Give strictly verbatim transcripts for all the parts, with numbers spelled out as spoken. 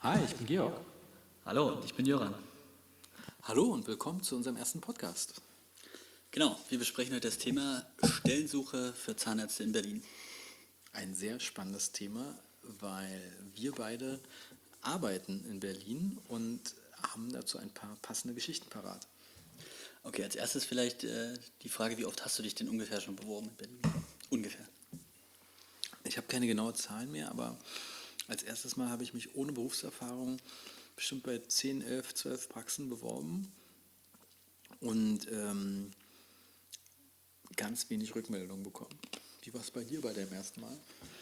Hi, ich bin Georg. Hallo, ich bin Jöran. Hallo und willkommen zu unserem ersten Podcast. Genau, wir besprechen heute das Thema Stellensuche für Zahnärzte in Berlin. Ein sehr spannendes Thema, weil wir beide arbeiten in Berlin und haben dazu ein paar passende Geschichten parat. Okay, als erstes vielleicht äh, die Frage, wie oft hast du dich denn ungefähr schon beworben in Berlin? Ungefähr. Ich habe keine genaue Zahlen mehr, aber als erstes Mal habe ich mich ohne Berufserfahrung bestimmt bei zehn, elf, zwölf Praxen beworben und ähm, ganz wenig Rückmeldungen bekommen. Wie war es bei dir bei deinem ersten Mal?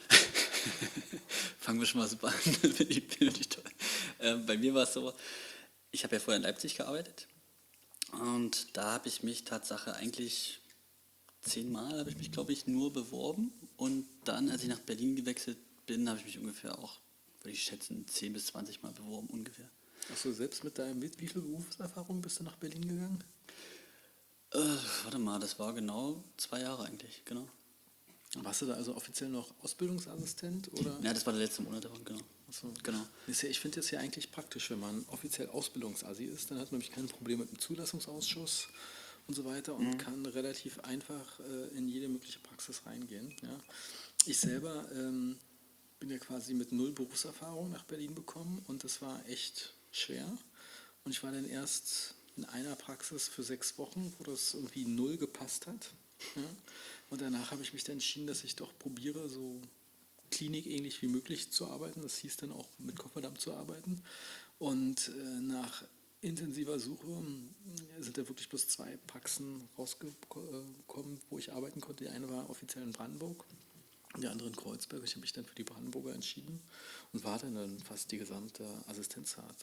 Fangen wir schon mal super an. Finde ich, finde ich toll. Ähm, bei mir war es so, ich habe ja vorher in Leipzig gearbeitet und da habe ich mich Tatsache eigentlich zehnmal, habe ich mich glaube ich nur beworben und dann, als ich nach Berlin gewechselt bin, habe ich mich ungefähr auch, würde ich schätzen, zehn bis zwanzig Mal beworben ungefähr. Achso, selbst mit deinem, mit wie viel Berufserfahrung bist du nach Berlin gegangen? Äh, warte mal, das war genau zwei Jahre eigentlich, genau. Warst du da also offiziell noch Ausbildungsassistent oder? Ja, das war der letzte Monat davon, genau. Achso. Genau. Ist ja, ich finde das ja eigentlich praktisch, wenn man offiziell Ausbildungsassi ist, dann hat man nämlich kein Problem mit dem Zulassungsausschuss und so weiter und kann relativ einfach äh, in jede mögliche Praxis reingehen. Ja. Ich selber ähm, bin ja quasi mit null Berufserfahrung nach Berlin gekommen und das war echt schwer. Und ich war dann erst in einer Praxis für sechs Wochen, wo das irgendwie null gepasst hat. Ja. Und danach habe ich mich dann entschieden, dass ich doch probiere, so klinikähnlich wie möglich zu arbeiten. Das hieß dann auch mit Kofferdamm zu arbeiten. Und äh, nach intensiver Suche äh, sind da wirklich bloß zwei Praxen rausgekommen, wo ich arbeiten konnte. Die eine war offiziell in Brandenburg, die andere in Kreuzberg. Ich habe mich dann für die Brandenburger entschieden und war dann, dann fast die gesamte Assistenzzeit.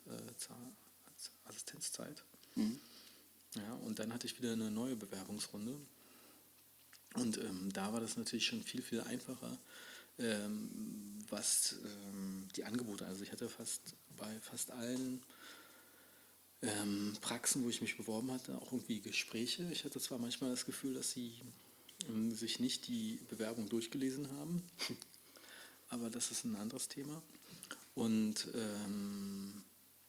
Äh, Assistenzzeit. Mhm. Ja, und dann hatte ich wieder eine neue Bewerbungsrunde. Und ähm, da war das natürlich schon viel, viel einfacher, ähm, was ähm, die Angebote, also ich hatte fast bei fast allen ähm, Praxen, wo ich mich beworben hatte, auch irgendwie Gespräche. Ich hatte zwar manchmal das Gefühl, dass sie ähm, sich nicht die Bewerbung durchgelesen haben, aber das ist ein anderes Thema. Und, ähm,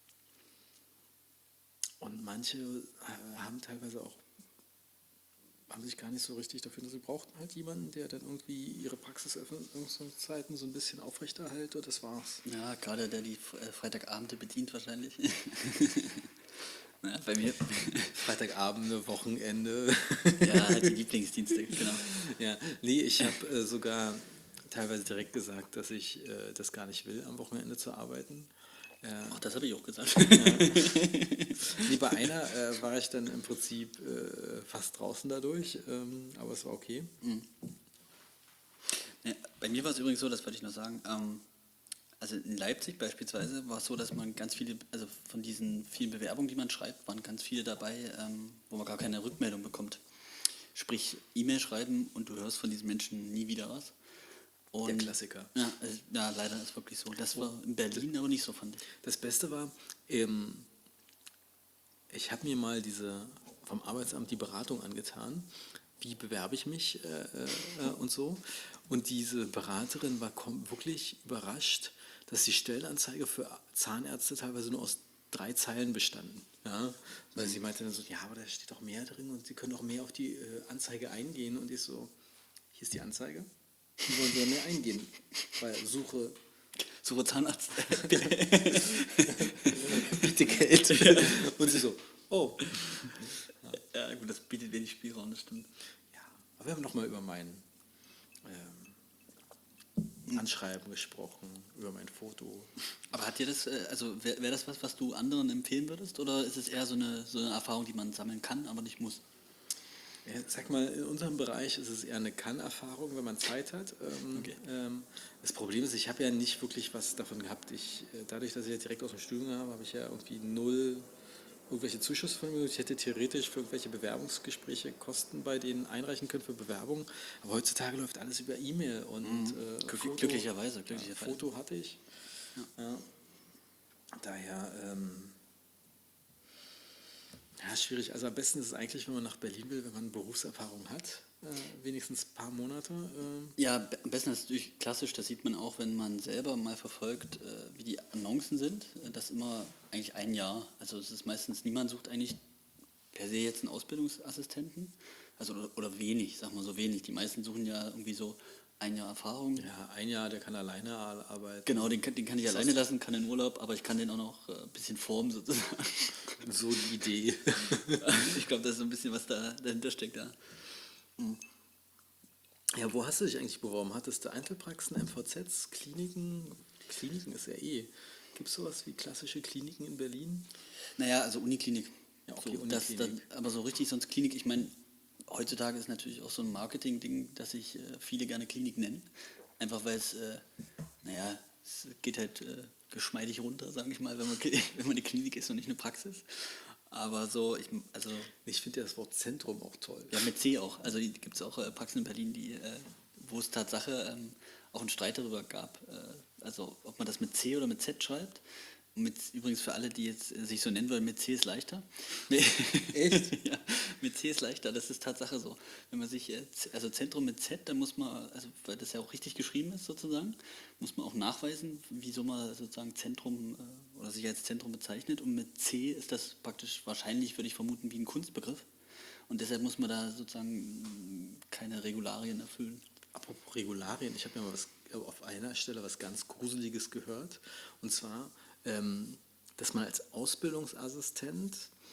und manche äh, haben teilweise auch haben sich gar nicht so richtig dafür, sie brauchten halt jemanden, der dann irgendwie ihre Praxiseröffnungszeiten so ein bisschen aufrechterhält und das war's. Ja, gerade der die äh, Freitagabende bedient wahrscheinlich. Ja, bei mir. Freitagabende, Wochenende. Ja, halt die Lieblingsdienste, genau. Ja, nee, ich habe äh, sogar teilweise direkt gesagt, dass ich äh, das gar nicht will, am Wochenende zu arbeiten. Ja. Ach, das habe ich auch gesagt. Ja. Nee, bei einer äh, war ich dann im Prinzip äh, fast draußen dadurch, ähm, aber es war okay. Mhm. Ja, bei mir war es übrigens so, das wollte ich noch sagen, ähm, also in Leipzig beispielsweise war es so, dass man ganz viele, also von diesen vielen Bewerbungen, die man schreibt, waren ganz viele dabei, ähm, wo man gar keine Rückmeldung bekommt. Sprich, E-Mail schreiben und du hörst von diesen Menschen nie wieder was. Und, Der Klassiker. Ja, also, ja, leider ist wirklich so. Das war in Berlin aber nicht so, fand ich. Das Beste war, ähm, ich habe mir mal diese vom Arbeitsamt die Beratung angetan. Wie bewerbe ich mich äh, äh, und so. Und diese Beraterin war wirklich überrascht, dass die Stellenanzeige für Zahnärzte teilweise nur aus drei Zeilen bestanden. Ja? Weil sie meinte dann so, ja, aber da steht doch mehr drin und sie können auch mehr auf die äh, Anzeige eingehen. Und ich so, hier ist die Anzeige. Wie wollen Sie da mehr eingehen? Weil Suche Suche Zahnarzt. biete Geld. Und sie so, oh. Ja, gut, das bietet wenig Spielraum, das stimmt. Ja, aber wir haben nochmal über mein ähm, Anschreiben gesprochen, über mein Foto. Aber hat dir das, äh, also wäre wär das was, was du anderen empfehlen würdest? Oder ist es eher so eine, so eine Erfahrung, die man sammeln kann, aber nicht muss? Ja, sag mal, in unserem Bereich ist es eher eine Kann-Erfahrung, wenn man Zeit hat. Ähm, Okay. ähm, das Problem ist, ich habe ja nicht wirklich was davon gehabt. Ich, äh, dadurch, dass ich ja direkt aus dem Studium habe, habe ich ja irgendwie null irgendwelche Zuschüsse von mir. Ich hätte theoretisch für irgendwelche Bewerbungsgespräche Kosten bei denen einreichen können für Bewerbung. Aber heutzutage läuft alles über E-Mail und äh, Glück- Foto, glücklicherweise, ja, glücklicherweise. Foto hatte ich. Ja. Daher, ähm, ja, schwierig. Also am besten ist es eigentlich, wenn man nach Berlin will, wenn man Berufserfahrung hat, äh, wenigstens ein paar Monate. Äh. Ja, be- am besten ist natürlich klassisch, das sieht man auch, wenn man selber mal verfolgt, äh, wie die Annoncen sind, äh, das immer eigentlich ein Jahr. Also es ist meistens, niemand sucht eigentlich per se jetzt einen Ausbildungsassistenten, also oder, oder wenig, sag mal so wenig. Die meisten suchen ja irgendwie so ein Jahr Erfahrung. Ja, ein Jahr, der kann alleine arbeiten. Genau, den, kann- den kann ich Das alleine ist- lassen, kann in Urlaub, aber ich kann den auch noch äh, ein bisschen formen sozusagen. So die Idee. Ich glaube, da ist so ein bisschen was da dahinter steckt da. Ja, wo hast du dich eigentlich beworben? Hattest du Einzelpraxen, M V Zs, Kliniken? Kliniken ist ja eh. Gibt es sowas wie klassische Kliniken in Berlin? Naja, also Uniklinik. Ja, okay, so, das, das, Uniklinik. aber so richtig sonst Klinik, ich meine, heutzutage ist natürlich auch so ein Marketing-Ding, dass sich äh, viele gerne Klinik nennen. Einfach weil es, äh, naja, es geht halt äh, geschmeidig runter, sage ich mal, wenn man, wenn man eine Klinik ist und nicht eine Praxis. Aber so, ich, also, Ich finde ja das Wort Zentrum auch toll. ja, mit C auch. Also gibt es auch äh, Praxen in Berlin, die, äh, wo es Tatsache ähm, auch einen Streit darüber gab. Äh, also ob man das mit C oder mit Z schreibt. Und mit, übrigens für alle, die jetzt äh, sich so nennen wollen, mit C ist leichter. Echt? Ja, mit C ist leichter, das ist Tatsache so. Wenn man sich, äh, Z- also Zentrum mit Z, dann muss man, also weil das ja auch richtig geschrieben ist sozusagen, muss man auch nachweisen, wieso man sozusagen Zentrum äh, oder sich als Zentrum bezeichnet. Und mit C ist das praktisch wahrscheinlich, würde ich vermuten, wie ein Kunstbegriff. Und deshalb muss man da sozusagen mh, keine Regularien erfüllen. Apropos Regularien, ich habe ja mal was, auf einer Stelle was ganz Gruseliges gehört. Und zwar, ähm, dass man als Ausbildungsassistent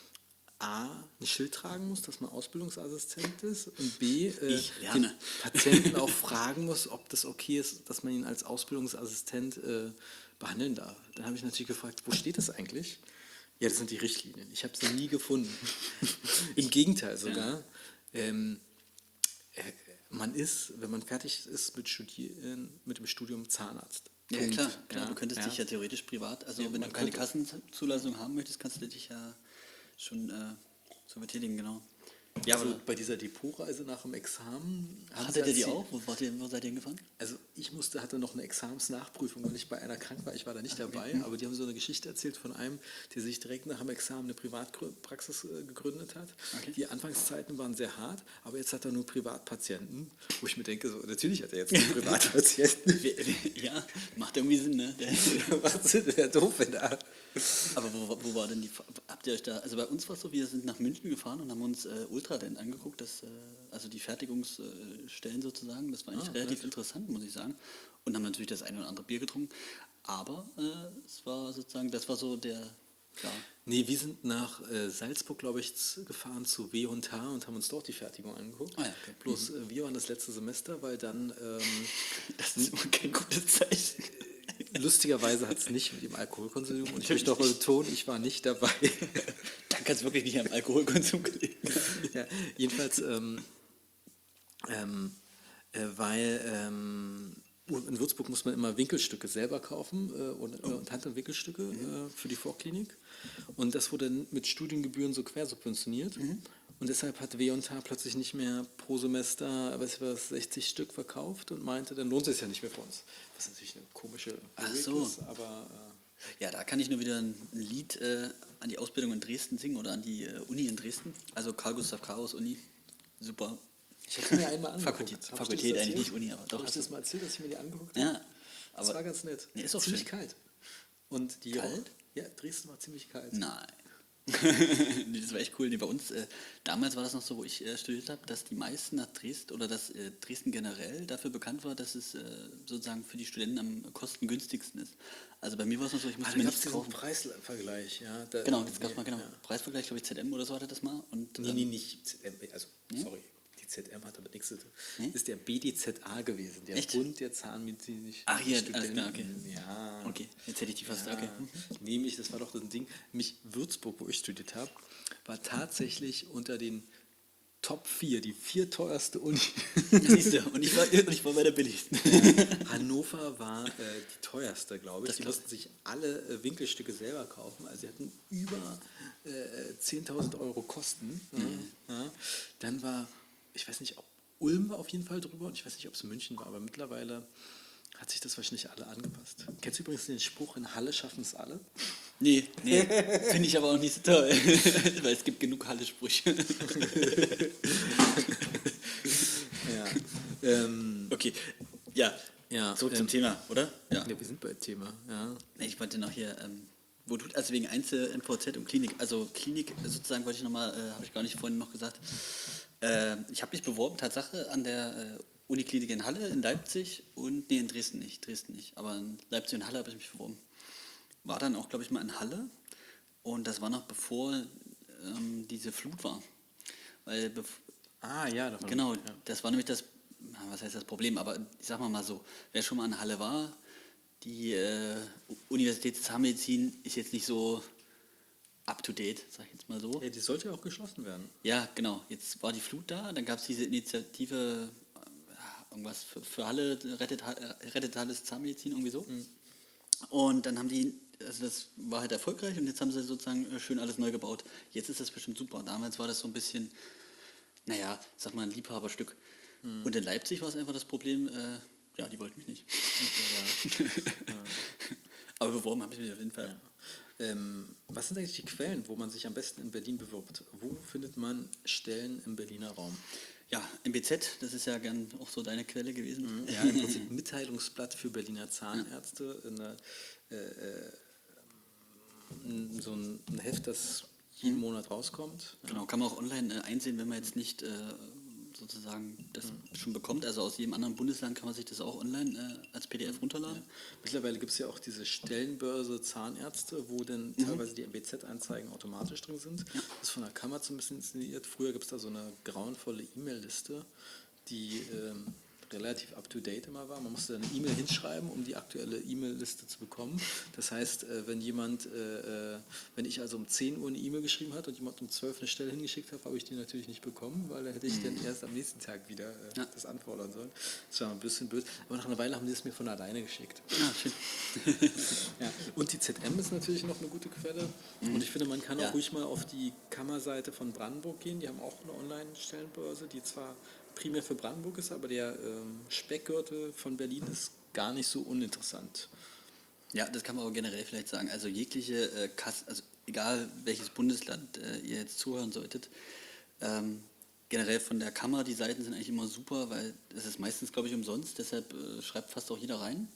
A, ein Schild tragen muss, dass man Ausbildungsassistent ist und B, äh, Ich den lerne. Patienten auch fragen muss, ob das okay ist, dass man ihn als Ausbildungsassistent äh, behandeln darf. Dann habe ich natürlich gefragt, wo steht das eigentlich? Ja, das sind die Richtlinien. Ich habe sie nie gefunden. Im Gegenteil sogar. Ähm, äh, man ist, wenn man fertig ist mit, Studieren, mit dem Studium, Zahnarzt. Ja, Punkt. klar, klar. Ja, Du könntest ja. dich ja theoretisch privat, also Ja, wenn man du keine könnte. Kassenzulassung haben möchtest, kannst du dich ja schon äh, so betätigen, genau. Ja, Also aber bei dieser Depotreise nach dem Examen haben sie hattet ihr die erzählt- auch? Wo, wart ihr, wo seid ihr hingefahren? Also ich musste, hatte noch eine Examensnachprüfung, weil ich bei einer krank war. Ich war da nicht dabei, Mhm. aber die haben so eine Geschichte erzählt von einem, der sich direkt nach dem Examen eine Privatpraxis äh, gegründet hat. Okay. Die Anfangszeiten waren sehr hart, aber jetzt hat er nur Privatpatienten, wo ich mir denke, so, natürlich hat er jetzt nur Privatpatienten. Ja, macht irgendwie Sinn, ne? Der, Was ist der doof, wenn er... aber wo, wo war denn die, habt ihr euch da, also bei uns war es so, wir sind nach München gefahren und haben uns äh, Ultradent angeguckt, das, äh, also die Fertigungsstellen sozusagen, das war eigentlich Ah, relativ nett. interessant, muss ich sagen. Und haben natürlich das eine oder andere Bier getrunken, aber äh, es war sozusagen, das war so der, ja, Nee, wir sind nach äh, Salzburg, glaube ich, z- gefahren zu W und H und haben uns dort die Fertigung angeguckt. Ah ja, okay. Bloß äh, wir waren das letzte Semester, weil dann ähm, das ist immer kein gutes Zeichen. lustigerweise hat es nicht mit dem Alkoholkonsum und ich möchte noch mal betonen, ich war nicht dabei. Da kann es wirklich nicht am Alkoholkonsum gelegen. Ja, jedenfalls, ähm, ähm, äh, weil ähm, in Würzburg muss man immer Winkelstücke selber kaufen äh, und, äh, und Hand- und Winkelstücke äh, für die Vorklinik. Und das wurde mit Studiengebühren so quersubventioniert. Und deshalb hat W und H plötzlich nicht mehr pro Semester, weiß ich was, sechzig Stück verkauft und meinte, dann lohnt es sich ja nicht mehr für uns. Was natürlich eine komische Ach Logik so. ist, aber äh, Ja, da kann ich nur wieder ein Lied äh, an die Ausbildung in Dresden singen oder an die äh, Uni in Dresden. Also Karl Gustav Karus Uni. Super. ich habe mir einmal angeguckt. Fakultät, Hab ich dir Fakultät das eigentlich erzählt? nicht Uni, aber doch. Habe ich das mal erzählt, dass ich mir die angeguckt habe? Ja, Das aber war ganz nett. Nee, ist auch ziemlich schön. kalt. Und die Kalt? Ja, Dresden war ziemlich kalt. nein. Nee, das war echt cool. Nee, bei uns, äh, damals war das noch so, wo ich äh, studiert habe, dass die meisten nach Dresden oder dass äh, Dresden generell dafür bekannt war, dass es äh, sozusagen für die Studenten am kostengünstigsten ist. Also bei mir war es noch so, ich Ah, musste da mir gab es nichts diesen kaufen. Preisvergleich. Ja, da, Genau, das gab mal, genau. Ja. Preisvergleich, glaube ich, Z M oder so hatte das mal. Und, Nee, ähm, nee, nicht Z M, also, sorry, die Z M hat damit nichts zu tun. Nee? Das ist der B D Z A gewesen, der Echt? Bund der Zahnmedizinischen Ach, hier, Studenten. alles klar, okay. Ja. Okay, jetzt hätte ich die fast, Ja, okay. nämlich, das war doch so ein Ding, mich Würzburg, wo ich studiert habe, war tatsächlich unter den Top vier, die vier teuerste Uni. Siehst du, und ich war, und ich war bei der billigsten. Hannover war äh, die teuerste, glaube ich. Das Die glaub- mussten sich alle äh, Winkelstücke selber kaufen. Also sie hatten über äh, zehntausend Euro Kosten. Mhm. Ja. Dann war, ich weiß nicht, ob Ulm war auf jeden Fall drüber und ich weiß nicht, ob es München war, aber mittlerweile hat sich das wahrscheinlich alle angepasst. Kennst du übrigens den Spruch, in Halle schaffen es alle? Nee, nee, finde ich aber auch nicht so toll, weil es gibt genug Halle-Sprüche. Ja. Ähm, Okay, ja, ja, zurück ähm, zum Thema, oder? Ja. ja, wir sind beim Thema. Ja. Nee, ich wollte noch hier, ähm, wo du, also wegen Einzel-M V Z und Klinik, also Klinik sozusagen wollte ich nochmal, äh, habe ich gar nicht vorhin noch gesagt, äh, ich habe mich beworben, Tatsache, an der äh, Uniklinik in Halle, in Leipzig und, nee, in Dresden nicht, Dresden nicht, aber in Leipzig und Halle habe ich mich beworben. War dann auch, glaube ich, mal in Halle und das war noch bevor ähm, diese Flut war. Weil, bev Ah, ja, davon. genau, Ja. das war nämlich das, na, was heißt das Problem, aber ich sag mal mal so, wer schon mal in Halle war, die äh, Universität Zahnmedizin ist jetzt nicht so up to date, sag ich jetzt mal so. Ja, die sollte ja auch geschlossen werden. Ja, genau, jetzt war die Flut da, dann gab es diese Initiative, äh, irgendwas für, für Halle, rettet, Ha- äh, rettet Halles Zahnmedizin, irgendwie so. Und dann haben die, also das war halt erfolgreich und jetzt haben sie sozusagen äh, schön alles neu gebaut. Jetzt ist das bestimmt super. Damals war das so ein bisschen, naja, sag mal ein Liebhaberstück. Und in Leipzig war es einfach das Problem, äh, ja, die wollten mich nicht. Aber beworben habe ich mich auf jeden Fall. Ähm, was sind eigentlich die Quellen, wo man sich am besten in Berlin bewirbt? Wo findet man Stellen im Berliner Raum? Ja, M B Z, das ist ja gern auch so deine Quelle gewesen. Ja, im Prinzip Mitteilungsblatt für Berliner Zahnärzte. Eine, äh, äh, so ein, ein Heft, das jeden Monat rauskommt. Genau, kann man auch online äh, einsehen, wenn man jetzt nicht äh, sozusagen das schon bekommt. Also aus jedem anderen Bundesland kann man sich das auch online äh, als P D F runterladen. Mittlerweile gibt es ja auch diese Stellenbörse Zahnärzte, wo dann teilweise die M B Z-Anzeigen automatisch drin sind. Das ist von der Kammer zumindest inszeniert. Früher gibt es da so eine grauenvolle E-Mail-Liste, die ähm, relativ up-to-date immer war. Man musste dann eine E-Mail hinschreiben, um die aktuelle E-Mail-Liste zu bekommen. Das heißt, äh, wenn jemand, äh, äh, wenn ich also um zehn Uhr eine E-Mail geschrieben hat und jemand um zwölf eine Stelle hingeschickt hat, habe ich die natürlich nicht bekommen, weil da hätte ich dann erst am nächsten Tag wieder äh, Ja. das anfordern sollen. Das war ein bisschen blöd. Aber nach einer Weile haben die es mir von alleine geschickt. Ja, schön. Ja. Und die Z M ist natürlich noch eine gute Quelle. Und ich finde, man kann Ja. auch ruhig mal auf die Kammerseite von Brandenburg gehen. Die haben auch eine Online-Stellenbörse, die zwar primär für Brandenburg ist, aber der ähm, Speckgürtel von Berlin ist gar nicht so uninteressant. Ja, das kann man aber generell vielleicht sagen. Also jegliche äh, Kassen, also egal welches Bundesland äh, ihr jetzt zuhören solltet, ähm, generell von der Kammer, die Seiten sind eigentlich immer super, weil es ist meistens, glaube ich, umsonst, deshalb äh, schreibt fast auch jeder rein.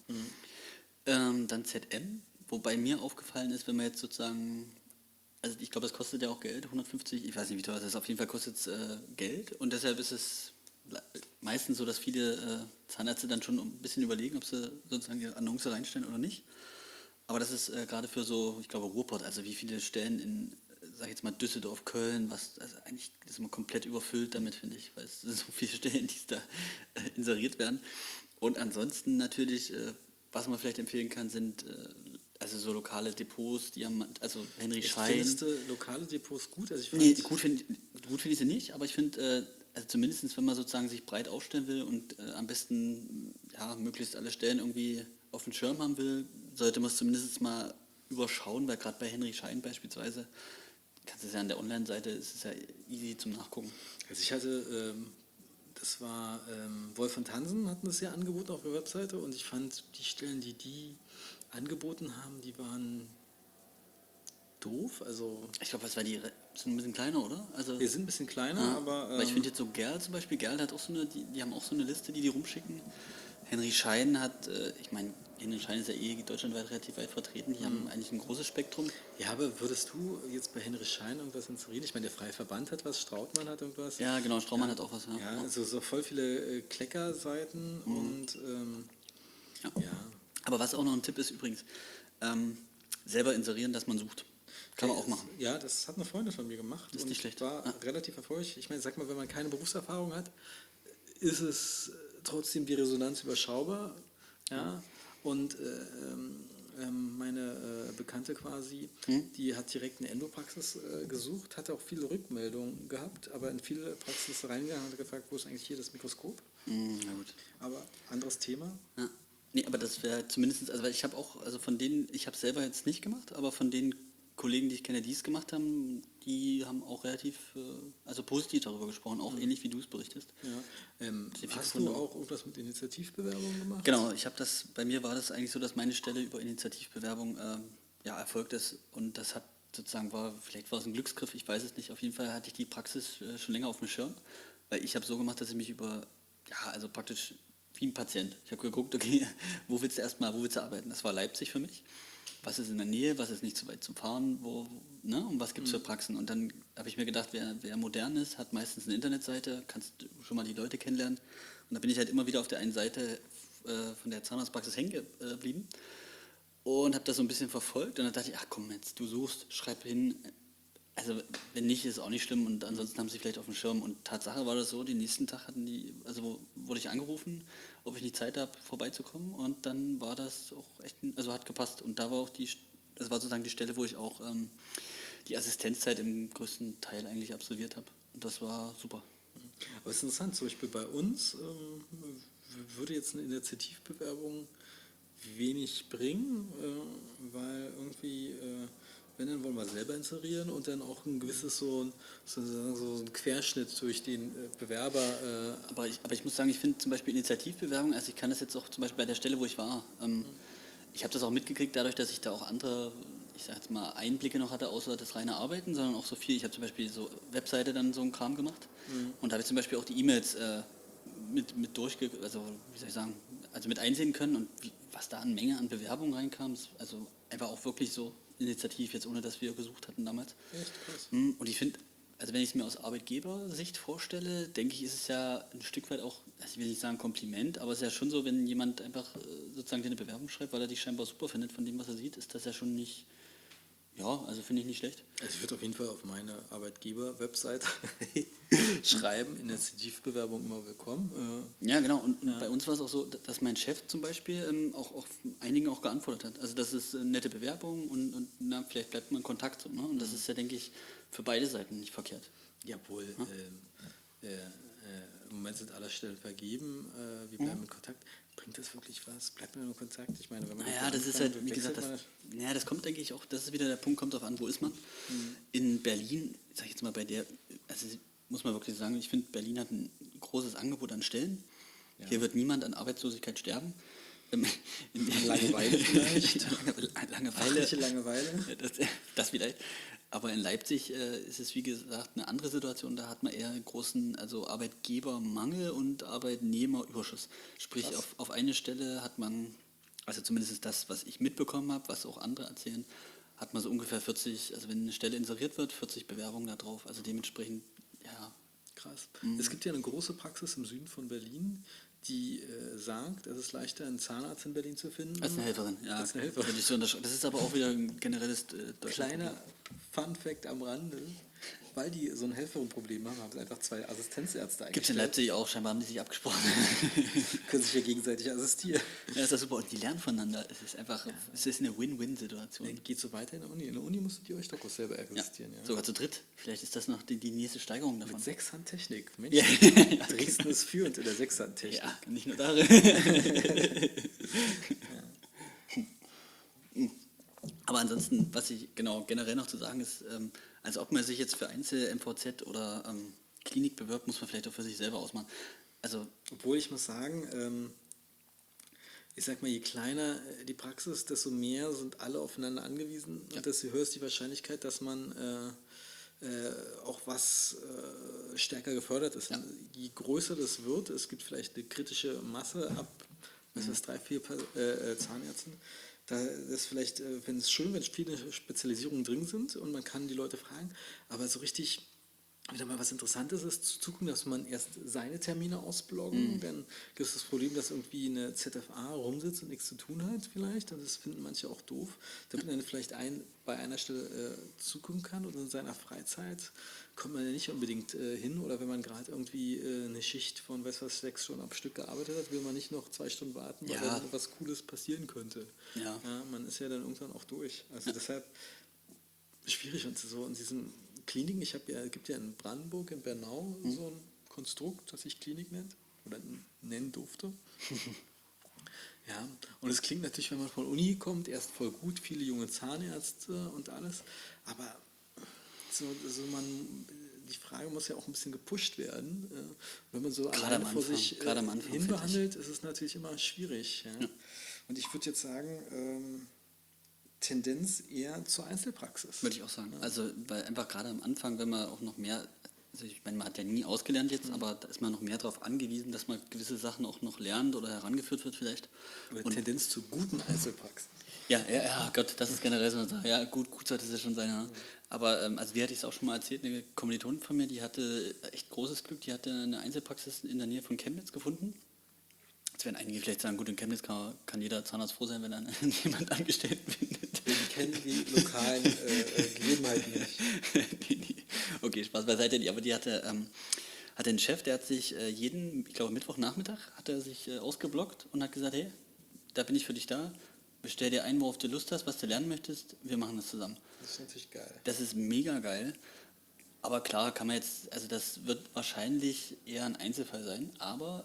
Ähm, dann Z M, wobei mir aufgefallen ist, wenn man jetzt sozusagen, also ich glaube, das kostet ja auch Geld, hundertfünfzig, ich weiß nicht, wie teuer das ist, auf jeden Fall kostet es äh, Geld und deshalb ist es le- meistens so, dass viele äh, Zahnärzte dann schon ein bisschen überlegen, ob sie sozusagen ihre Annonce reinstellen oder nicht. Aber das ist äh, gerade für so, ich glaube, Ruhrpott, also wie viele Stellen in, äh, sag ich jetzt mal, Düsseldorf, Köln, was, also eigentlich ist man komplett überfüllt damit, finde ich, weil es sind so viele Stellen, die da äh, inseriert werden. Und ansonsten natürlich, äh, was man vielleicht empfehlen kann, sind äh, also so lokale Depots, die haben, also Henry Schein. Findest du lokale Depots gut? Also ich fand, Nee, gut finde gut find ich sie nicht, aber ich finde, äh, also zumindest wenn man sozusagen sich breit aufstellen will und äh, am besten ja, möglichst alle Stellen irgendwie auf dem Schirm haben will, sollte man es zumindest mal überschauen, weil gerade bei Henry Schein beispielsweise, kannst du es ja an der Online-Seite, ist es ja easy zum Nachgucken. also ich hatte, ähm, das war ähm, Wolf und Hansen hatten das ja angeboten auf der Webseite und ich fand die Stellen, die die angeboten haben, die waren doof. Also Ich glaube, was war die, Re- sind ein bisschen kleiner, oder? Also, wir sind ein bisschen kleiner, ja, aber weil ich ähm, finde jetzt so Gerl zum Beispiel, Gerl hat auch so eine, die, die haben auch so eine Liste, die die rumschicken. Henry Schein hat, äh, ich meine, Henry Schein ist ja eh deutschlandweit relativ weit vertreten, die haben eigentlich ein großes Spektrum. ja, aber würdest du jetzt bei Henry Schein irgendwas inserieren? Ich meine, der Freie Verband hat was, Strautmann hat irgendwas. Ja, genau, Straumann hat auch was. Ja. Ja, also so voll viele äh, Kleckerseiten und ähm, Ja. ja. Aber was auch noch ein Tipp ist übrigens, ähm, selber inserieren, dass man sucht. Kann man auch machen. Ja, das hat eine Freundin von mir gemacht Das ist und nicht schlecht. war Ja. relativ erfolgreich. Ich meine, sag mal, wenn man keine Berufserfahrung hat, ist es trotzdem die Resonanz überschaubar. Ja, und äh, ähm, ähm, meine äh, Bekannte quasi, Hm? die hat direkt eine Endopraxis äh, gesucht, hatte auch viele Rückmeldungen gehabt, aber in viele Praxis reingegangen und hat gefragt, wo ist eigentlich hier das Mikroskop? Mm, na gut. Aber anderes Thema. Ja. Nee, aber das wäre zumindest, also weil ich habe auch, also von denen, ich habe selber jetzt nicht gemacht, aber von den Kollegen, die ich kenne, die es gemacht haben, die haben auch relativ, äh, also positiv darüber gesprochen, auch ähnlich wie du es berichtest. Ja. Ähm, Sehr viel hast gefunden. du auch irgendwas mit Initiativbewerbungen gemacht? Genau, ich habe das, bei mir war das eigentlich so, dass meine Stelle über Initiativbewerbung ähm, ja, erfolgt ist. Und das hat sozusagen war, vielleicht war es ein Glücksgriff, ich weiß es nicht. Auf jeden Fall hatte ich die Praxis äh, schon länger auf dem Schirm, weil ich habe so gemacht, dass ich mich über, ja, also praktisch wie ein Patient. Ich habe geguckt, okay, wo willst du erstmal, wo willst du arbeiten? Das war Leipzig für mich. Was ist in der Nähe, was ist nicht zu weit zum Fahren, wo, ne? Und was gibt es für Praxen? Und dann habe ich mir gedacht, wer, wer modern ist, hat meistens eine Internetseite, kannst schon mal die Leute kennenlernen. Und da bin ich halt immer wieder auf der einen Seite äh, von der Zahnarztpraxis hängen geblieben und habe das so ein bisschen verfolgt. Und dann dachte ich, ach komm, jetzt du suchst, schreib hin. Also wenn nicht, ist auch nicht schlimm und ansonsten haben sie vielleicht auf dem Schirm. Und Tatsache war das so, den nächsten Tag hatten die, also wurde ich angerufen, ob ich nicht Zeit habe, vorbeizukommen. Und dann war das auch echt, ein- also hat gepasst. Und da war auch die, das war sozusagen die Stelle, wo ich auch ähm, die Assistenzzeit im größten Teil eigentlich absolviert habe. Und das war super. Aber es ist interessant, zum Beispiel bei uns ähm, w- würde jetzt eine Initiativbewerbung wenig bringen, äh, weil irgendwie, äh, wenn, dann wollen wir selber inserieren und dann auch ein gewisses so, ein- sozusagen so ein Querschnitt durch den äh, Bewerber. Äh, Aber ich, aber ich muss sagen, ich finde zum Beispiel Initiativbewerbung, also ich kann das jetzt auch zum Beispiel bei der Stelle, wo ich war, ähm, ich habe das auch mitgekriegt dadurch, dass ich da auch andere, ich sag jetzt mal, Einblicke noch hatte, außer das reine Arbeiten, sondern auch so viel, ich habe zum Beispiel so Webseite dann so einen Kram gemacht und da habe ich zum Beispiel auch die E-Mails äh, mit, mit durchge, also wie soll ich sagen, also mit einsehen können und wie, was da an Menge an Bewerbungen reinkam, ist also einfach auch wirklich so initiativ, jetzt ohne dass wir gesucht hatten damals. echt krass. Hm, Und ich finde, also wenn ich es mir aus Arbeitgebersicht vorstelle, denke ich, ist es ja ein Stück weit auch, also ich will nicht sagen Kompliment, aber es ist ja schon so, wenn jemand einfach äh, sozusagen dir eine Bewerbung schreibt, weil er dich scheinbar super findet von dem, was er sieht, ist das ja schon nicht, ja, also finde ich nicht schlecht. Also ich würde auf jeden Fall auf meine Arbeitgeber-Website schreiben, Initiativbewerbung immer willkommen. Äh, Ja, genau. Und, und bei uns war es auch so, dass mein Chef zum Beispiel ähm, auch, auch einigen auch geantwortet hat. Also das ist eine nette Bewerbung und, und na, vielleicht bleibt man in Kontakt. So, ne? Und das ist ja, denke ich, für beide Seiten nicht verkehrt. Jawohl, ähm, äh, äh, im Moment sind alle Stellen vergeben, äh, wir bleiben in Kontakt. Bringt das wirklich was? Bleibt man in Kontakt? Ich meine, wenn man Naja, das ist anfängt, halt, wie gesagt, wechselt das, man- naja, das kommt, denke ich, auch, das ist wieder der Punkt, kommt darauf an, wo ist man. In Berlin, sag ich jetzt mal bei der, also muss man wirklich sagen, ich finde, Berlin hat ein großes Angebot an Stellen. Hier wird niemand an Arbeitslosigkeit sterben. Ähm, in- Langeweile vielleicht? Lange- Langeweile. Fachliche Langeweile? Ja, Das, das vielleicht. Aber in Leipzig äh, ist es, wie gesagt, eine andere Situation. Da hat man eher einen großen also Arbeitgebermangel und Arbeitnehmerüberschuss. Sprich, Krass. auf, auf eine Stelle hat man, also zumindest ist das, was ich mitbekommen habe, was auch andere erzählen, hat man so ungefähr vierzig, also wenn eine Stelle inseriert wird, vierzig Bewerbungen da drauf. Also dementsprechend, ja. Krass. Es gibt ja eine große Praxis im Süden von Berlin, die äh, sagt, es ist leichter, einen Zahnarzt in Berlin zu finden. Als eine Helferin, ja. Als eine Helferin. Würde ich so unterschreiben. Das ist aber auch wieder ein generelles äh, deutsches Kleiner Problem. Fun-Fact am Rande, weil die so ein Helferin-Problem haben, haben sie einfach zwei Assistenzärzte Gibt es in eingestellt. Leipzig auch, scheinbar haben die sich abgesprochen. Können sich ja gegenseitig assistieren. Ja, ist das super. Und die lernen voneinander. Es ist einfach, es ist eine Win-Win-Situation. Geht so weiter in der Uni. In der Uni musstet ihr euch doch auch selber Ja, assistieren. Ja. sogar zu dritt. Vielleicht ist das noch die, die nächste Steigerung davon. Mit Sechshandtechnik. Mensch, Ja. Dresden ist führend in der Sechshandtechnik. Ja, nicht nur darin. Aber ansonsten, was ich genau generell noch zu sagen ist, ähm, also ob man sich jetzt für Einzel-M V Z oder ähm, Klinik bewirbt, muss man vielleicht auch für sich selber ausmachen. Also Obwohl ich muss sagen, ähm, ich sag mal, je kleiner äh, die Praxis, desto mehr sind alle aufeinander angewiesen Ja. und desto höher ist die Wahrscheinlichkeit, dass man äh, äh, auch was äh, stärker gefördert ist. Ja. Und je größer das wird, es gibt vielleicht eine kritische Masse ab, was Mhm. weiß, drei, vier Pa- äh, äh, Zahnärzten. Da ist vielleicht, äh, wenn es schön, wenn viele Spezialisierungen drin sind und man kann die Leute fragen, aber so richtig wieder mal was Interessantes ist, zu zugucken, dass man erst seine Termine ausbloggen, Mhm. dann gibt es das Problem, dass irgendwie eine Z F A rumsitzt und nichts zu tun hat vielleicht, und das finden manche auch doof, damit man dann vielleicht ein, bei einer Stelle äh, zugucken kann und in seiner Freizeit kommt man ja nicht unbedingt äh, hin, oder wenn man gerade irgendwie äh, eine Schicht von, weiß was, sechs Stunden am Stück gearbeitet hat, will man nicht noch zwei Stunden warten, weil Ja. dann was Cooles passieren könnte. Ja. Ja, man ist ja dann irgendwann auch durch. Also deshalb schwierig, und so in diesen Kliniken, ich habe ja, gibt ja in Brandenburg, in Bernau so ein Konstrukt, das sich Klinik nennt oder n- nennen durfte. Ja, und es klingt natürlich, wenn man von Uni kommt, erst voll gut, viele junge Zahnärzte und alles, aber so, so man, die Frage muss ja auch ein bisschen gepusht werden. äh, Wenn man so Gerade alleine am vor Anfang, sich äh, gerade am Anfang, finde hinbehandelt, ist es natürlich immer schwierig. Ja. Und ich würde jetzt sagen, ähm, Tendenz eher zur Einzelpraxis. Würde ich auch sagen. Also, weil einfach gerade am Anfang, wenn man auch noch mehr, also ich meine, man hat ja nie ausgelernt jetzt, aber da ist man noch mehr darauf angewiesen, dass man gewisse Sachen auch noch lernt oder herangeführt wird vielleicht. Oder Und Tendenz zu guten Einzelpraxen. ja, ja, ja, Gott, das ist generell so eine Sache. Ja, gut, gut sollte es ja schon sein. Ja. Aber, ähm, also, wie hatte ich es auch schon mal erzählt, eine Kommilitonin von mir, die hatte echt großes Glück, die hatte eine Einzelpraxis in der Nähe von Chemnitz gefunden. Jetzt werden einige vielleicht sagen, gut, in Chemnitz kann, kann jeder Zahnarzt froh sein, wenn er jemand angestellt findet. Wir kennen die lokalen äh, äh, Gegebenheiten nicht. Nee, nee. Okay, Spaß beiseite. Die- Aber die hatte, ähm, hatte einen Chef, der hat sich äh, jeden, ich glaube Mittwochnachmittag, hat er sich äh, ausgeblockt und hat gesagt, hey, da bin ich für dich da, bestell dir ein, worauf du Lust hast, was du lernen möchtest, wir machen das zusammen. Das ist natürlich geil. Das ist mega geil. Aber klar, kann man jetzt, also das wird wahrscheinlich eher ein Einzelfall sein, aber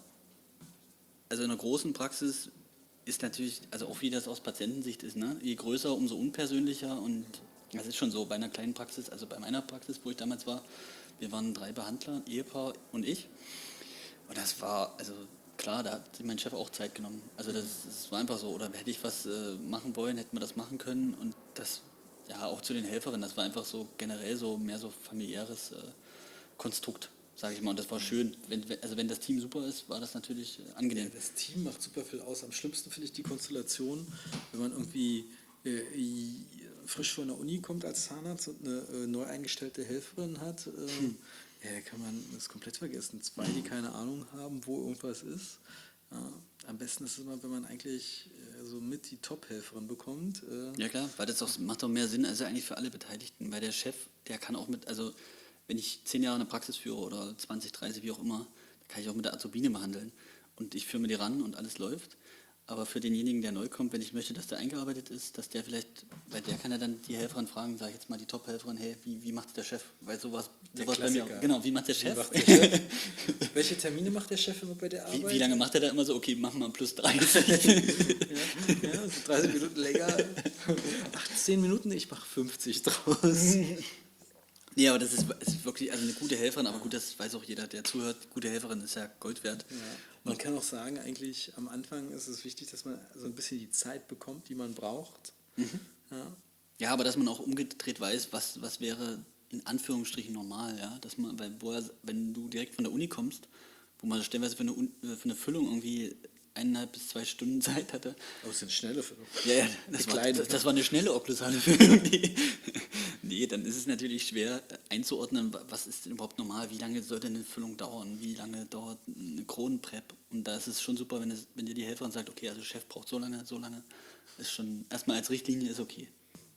also in einer großen Praxis ist natürlich, also auch wie das aus Patientensicht ist, ne? Je größer, umso unpersönlicher und das ist schon so bei einer kleinen Praxis, also bei meiner Praxis, wo ich damals war, wir waren drei Behandler, ein Ehepaar und ich und das war, also klar, da hat sich mein Chef auch Zeit genommen, also das, das war einfach so, oder hätte ich was äh, machen wollen, hätten wir das machen können und das, ja auch zu den Helferinnen, das war einfach so generell so mehr so familiäres äh, Konstrukt, sage ich mal. Und das war schön. Wenn, wenn- also wenn das Team super ist, war das natürlich äh, Ja, angenehm. das Team macht super viel aus. Am schlimmsten finde ich die Konstellation, wenn man irgendwie äh, i- frisch von der Uni kommt als Zahnarzt und eine äh, neu eingestellte Helferin hat. Äh, ja, kann man das komplett vergessen. Zwei, die keine Ahnung haben, wo irgendwas ist. Ja, am besten ist es immer, wenn man eigentlich äh, so mit die Top-Helferin bekommt. Äh, Ja klar, weil das auch, macht doch mehr Sinn, also eigentlich für alle Beteiligten. Weil der Chef, der kann auch mit, also wenn ich zehn Jahre eine Praxis führe oder zwanzig, dreißig, wie auch immer, dann kann ich auch mit der Azubine behandeln. Und ich führe mir die ran und alles läuft. Aber für denjenigen, der neu kommt, wenn ich möchte, dass der eingearbeitet ist, dass der vielleicht, weil der kann ja dann die Helferin fragen, sage ich jetzt mal die Top-Helferin, hey, wie, wie macht der Chef? Weil sowas, Der sowas bei mir, Klassiker. genau, wie macht der Wie Chef? macht der Chef? Welche Termine macht der Chef immer bei der Arbeit? Wie, wie lange macht er da immer so? Okay, machen wir plus dreißig. Ja, ja, so dreißig Minuten länger. achtzehn Minuten, ich mache fünfzig draus. Nee, aber das ist, ist wirklich also eine gute Helferin, aber gut, das weiß auch jeder, der zuhört. Gute Helferin ist ja Gold wert. Ja. Man kann auch sagen, eigentlich am Anfang ist es wichtig, dass man so ein bisschen die Zeit bekommt, die man braucht. Ja. Ja, aber dass man auch umgedreht weiß, was, was wäre in Anführungsstrichen normal, ja. Dass man, weil woher, wenn du direkt von der Uni kommst, wo man stellenweise für eine, Un- für eine Füllung irgendwie eineinhalb bis zwei Stunden Zeit hatte. Aber es sind schnelle Füllungen. Ja, ja, das, Die war, kleine, das, ne? das war eine schnelle okklusale Füllung. Nee. Nee, dann ist es natürlich schwer äh, einzuordnen, wa- was ist denn überhaupt normal, wie lange sollte eine Füllung dauern, wie lange dauert eine Kronenprep. Und da ist es schon super, wenn, es, wenn dir die Helferin sagt, okay, also Chef braucht so lange, so lange, ist schon, erstmal als Richtlinie ist okay.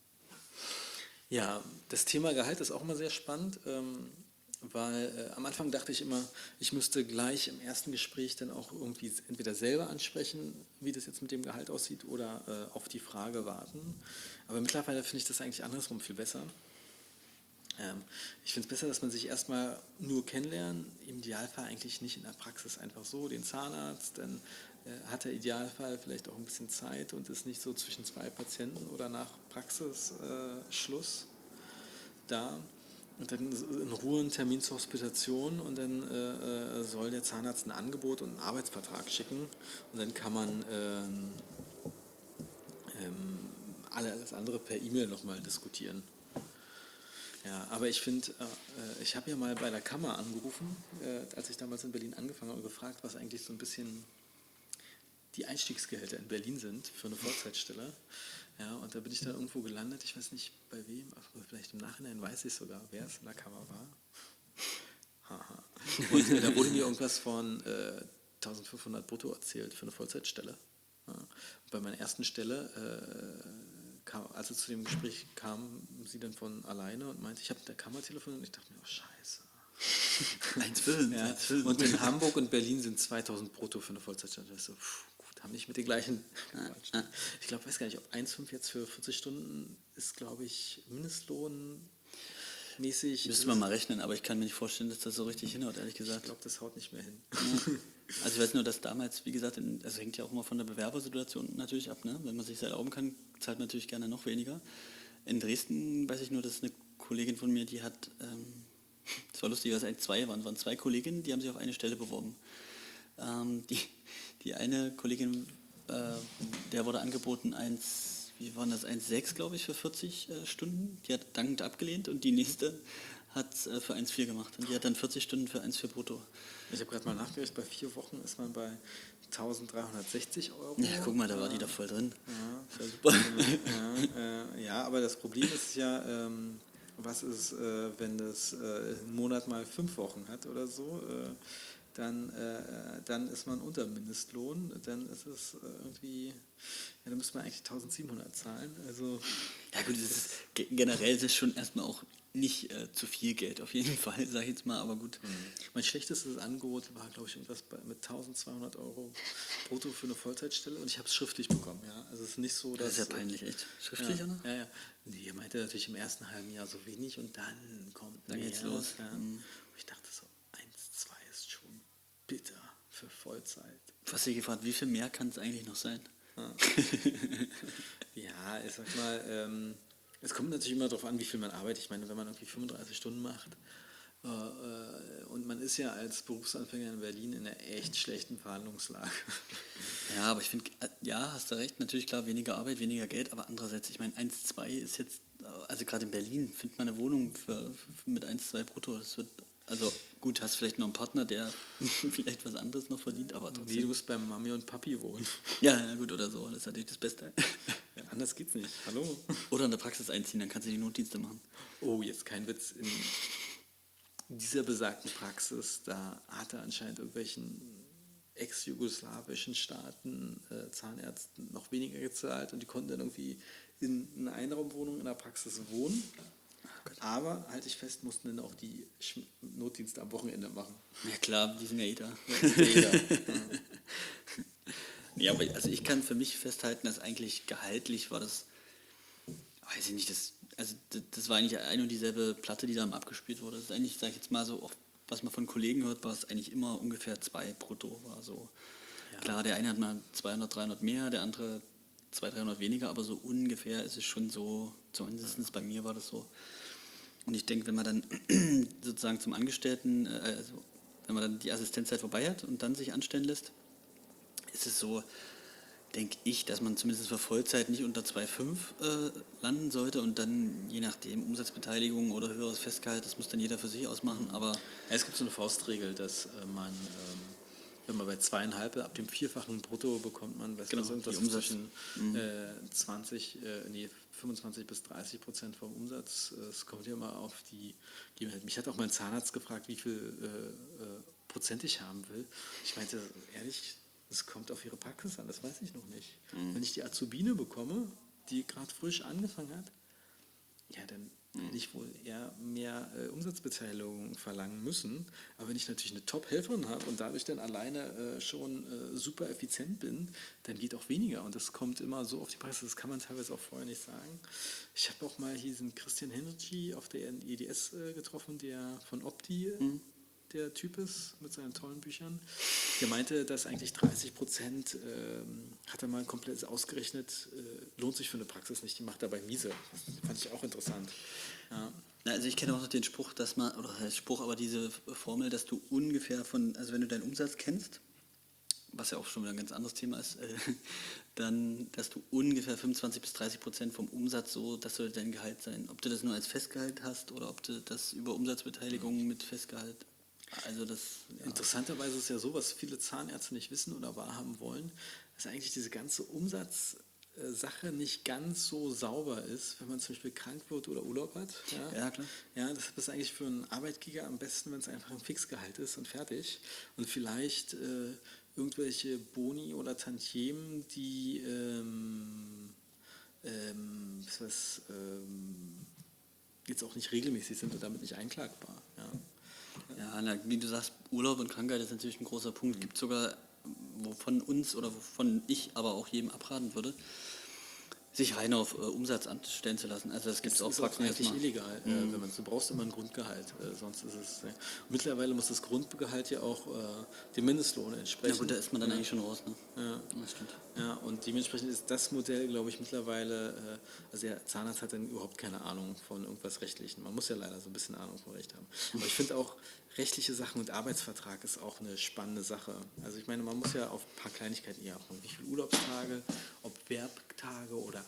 Ja, das Thema Gehalt ist auch immer sehr spannend, ähm, weil äh, am Anfang dachte ich immer, ich müsste gleich im ersten Gespräch dann auch irgendwie entweder selber ansprechen, wie das jetzt mit dem Gehalt aussieht, oder äh, auf die Frage warten. Aber mittlerweile finde ich das eigentlich andersrum viel besser. Ähm, ich finde es besser, dass man sich erstmal nur kennenlernt, im Idealfall eigentlich nicht in der Praxis einfach so, den Zahnarzt, dann äh, hat der Idealfall vielleicht auch ein bisschen Zeit und ist nicht so zwischen zwei Patienten oder nach Praxisschluss äh, Schluss da. Und dann in Ruhe einen Termin zur Hospitation und dann äh, äh, soll der Zahnarzt ein Angebot und einen Arbeitsvertrag schicken und dann kann man ähm, ähm, alles andere per E-Mail nochmal diskutieren. Ja, aber ich finde, äh, ich habe ja mal bei der Kammer angerufen, äh, als ich damals in Berlin angefangen habe, und gefragt, was eigentlich so ein bisschen die Einstiegsgehälter in Berlin sind für eine Vollzeitstelle. Ja, und da bin ich dann irgendwo gelandet, ich weiß nicht bei wem, aber vielleicht im Nachhinein weiß ich sogar, wer es in der Kammer war. Haha. Und äh, da wurde mir irgendwas von äh, eintausendfünfhundert brutto erzählt für eine Vollzeitstelle. Ja. Und bei meiner ersten Stelle, äh, kam, als es zu dem Gespräch kam, sie dann von alleine und meinte, ich habe mit der Kammer telefoniert und ich dachte mir, oh scheiße. eins fünf, Ja, eins fünf. und in Hamburg und Berlin sind zweitausend brutto für eine Vollzeitstelle. Das ist so, pff, gut, haben nicht mit den gleichen. ah. Ich glaube, weiß gar nicht, ob eins Komma fünf jetzt für vierzig Stunden ist, glaube ich, Mindestlohn mäßig. Müsste man mal rechnen, aber ich kann mir nicht vorstellen, dass das so richtig hinhaut, ehrlich Ich gesagt. glaube, das haut nicht mehr hin. Ja. Also ich weiß nur, dass damals, wie gesagt, in, also hängt ja auch immer von der Bewerbersituation natürlich ab, ne? Wenn man sich erlauben kann, zahlt man natürlich gerne noch weniger. In Dresden weiß ich nur, dass eine Kollegin von mir, die hat, ähm, das war lustig, weil es eigentlich zwei waren, es waren zwei Kolleginnen, die haben sich auf eine Stelle beworben. Ähm, die, die eine Kollegin, äh, der wurde angeboten eins wie waren das, eins Komma sechs, glaube ich, für vierzig äh, Stunden. Die hat dankend abgelehnt und die nächste hat es äh, für eins Komma vier gemacht. Und die hat dann vierzig Stunden für eins Komma vier brutto. Ich habe gerade mal nachgerechnet, bei vier Wochen ist man bei eintausenddreihundertsechzig Euro. Ja, guck mal, da war die doch voll drin. Ja, Das war super. ja, äh, ja, aber das Problem ist ja, ähm, was ist, äh, wenn das äh, einen Monat mal fünf Wochen hat oder so, äh, dann, äh, dann ist man unter Mindestlohn, dann ist es äh, irgendwie, ja, dann müsste man eigentlich eintausendsiebenhundert zahlen. Also, Ja gut, das ist, ge- generell ist es schon erstmal auch nicht äh, zu viel Geld, auf jeden Fall, sag ich jetzt mal, aber gut. mein schlechtestes Angebot war, glaube ich, irgendwas bei, mit eintausendzweihundert Euro brutto für eine Vollzeitstelle und ich habe es schriftlich bekommen. Ja. Also es ist nicht so, dass... Das ist ja peinlich, echt. Schriftlich, ja, oder? ja, ja. Nee, er meinte natürlich im ersten halben Jahr so wenig und dann kommt Dann mehr. geht's los. Ja. Mhm. Und ich dachte so, eins, zwei ist schon bitter für Vollzeit. Was sie gefragt, wie viel mehr kann es eigentlich noch sein? Ja, ja ich sag mal, ähm, es kommt natürlich immer darauf an, wie viel man arbeitet. Ich meine, wenn man irgendwie fünfunddreißig Stunden macht äh, äh, und man ist ja als Berufsanfänger in Berlin in einer echt schlechten Verhandlungslage. Ja, aber ich finde, äh, ja, hast du recht, natürlich klar, weniger Arbeit, weniger Geld, aber andererseits, ich meine, eins Komma zwei ist jetzt, äh, also gerade in Berlin, findet man eine Wohnung für, für mit eins Komma zwei brutto, das wird, also gut, hast vielleicht noch einen Partner, der vielleicht was anderes noch verdient, aber Nee, trotzdem. du musst bei Mami und Papi wohnen. Ja, ja, gut, oder so, das ist natürlich das Beste. Ja, anders geht's nicht. Hallo? Oder in der Praxis einziehen, dann kannst du die Notdienste machen. Oh, jetzt kein Witz. In dieser besagten Praxis, da hat er anscheinend irgendwelchen ex-jugoslawischen Staaten äh, Zahnärzten noch weniger gezahlt und die konnten dann irgendwie in einer Einraumwohnung in der Praxis wohnen. Aber, halte ich fest, mussten dann auch die Sch- Notdienste am Wochenende machen. Ja klar, die sind ja eh da. Das ist jeder. Ja, aber also ich kann für mich festhalten, dass eigentlich gehaltlich war das, weiß ich nicht, das, also das, das war eigentlich eine und dieselbe Platte, die da abgespielt wurde. Das ist eigentlich, sag ich jetzt mal so, auch was man von Kollegen hört, war es eigentlich immer ungefähr zwei brutto. War so. Ja. Klar, der eine hat mal zweihundert, dreihundert mehr, der andere zweihundert, dreihundert weniger, aber so ungefähr ist es schon so, zumindest bei mir war das so. Und ich denke, wenn man dann sozusagen zum Angestellten, äh, also wenn man dann die Assistenzzeit vorbei hat und dann sich anstellen lässt, ist es so, denke ich, dass man zumindest für Vollzeit nicht unter zwei Komma fünf äh, landen sollte und dann je nachdem Umsatzbeteiligung oder höheres Festgehalt, das muss dann jeder für sich ausmachen, aber Ja, es gibt so eine Faustregel, dass äh, man, ähm, wenn man bei zweieinhalb, ab dem vierfachen Brutto bekommt man, weiß Genau, was, irgendwas die Umsatz. zwischen äh, zwanzig, äh, nee, fünfundzwanzig bis dreißig Prozent vom Umsatz. Äh, Es kommt ja immer auf die, die, mich hat auch mein Zahnarzt gefragt, wie viel äh, äh, Prozent ich haben will. Ich meinte, ehrlich, es kommt auf ihre Praxis an, das weiß ich noch nicht. Mhm. Wenn ich die Azubine bekomme, die gerade frisch angefangen hat, ja, dann hätte ich wohl eher mehr äh, Umsatzbeteiligung verlangen müssen. Aber wenn ich natürlich eine Top-Helferin habe und dadurch dann alleine äh, schon äh, super effizient bin, dann geht auch weniger. Und das kommt immer so auf die Praxis, das kann man teilweise auch vorher nicht sagen. Ich habe auch mal hier diesen Christian Henrici auf der E D S äh, getroffen, der von Opti Mhm. der Typ ist, mit seinen tollen Büchern. Der meinte, dass eigentlich dreißig Prozent, ähm, hat er mal komplett ausgerechnet, äh, lohnt sich für eine Praxis nicht, die macht dabei miese. Das fand ich auch interessant. Ja. Na, also ich kenne auch noch den Spruch, dass man, oder der Spruch, aber diese Formel, dass du ungefähr von, also wenn du deinen Umsatz kennst, was ja auch schon wieder ein ganz anderes Thema ist, äh, dann, dass du ungefähr fünfundzwanzig bis dreißig Prozent vom Umsatz so, das soll dein Gehalt sein. Ob du das nur als Festgehalt hast oder ob du das über Umsatzbeteiligung mit Festgehalt, also das... Ja. Interessanterweise ist ja so, was viele Zahnärzte nicht wissen oder wahrhaben wollen, dass eigentlich diese ganze Umsatzsache nicht ganz so sauber ist, wenn man zum Beispiel krank wird oder Urlaub hat. Ja, Ja, klar. Ja, das ist eigentlich für einen Arbeitgeber am besten, wenn es einfach ein Fixgehalt ist und fertig. Und vielleicht äh, irgendwelche Boni oder Tantiemen, die ähm, ähm, was weiß, ähm, jetzt auch nicht regelmäßig sind und damit nicht einklagbar. Ja. Ja, na, wie du sagst, Urlaub und Krankheit ist natürlich ein großer Punkt. Gibt sogar, wovon uns oder wovon ich aber auch jedem abraten würde, sich rein auf äh, Umsatz anstellen zu lassen. Also das gibt es Das auch ist auch Praxen, die das eigentlich machen. illegal, äh, wenn man du brauchst immer ein Grundgehalt, äh, sonst ist es. Äh, mittlerweile muss das Grundgehalt ja auch äh, dem Mindestlohn entsprechen. Ja gut, da ist man dann ja. eigentlich schon raus, ne? Ja. Das stimmt. Ja, und dementsprechend ist das Modell, glaube ich, mittlerweile, äh, also der Zahnarzt hat dann überhaupt keine Ahnung von irgendwas Rechtlichen. Man muss ja leider so ein bisschen Ahnung von Recht haben. Aber ich finde auch, rechtliche Sachen und Arbeitsvertrag ist auch eine spannende Sache. Also ich meine, man muss ja auf ein paar Kleinigkeiten eher achten. Wie viele Urlaubstage, ob Werktage oder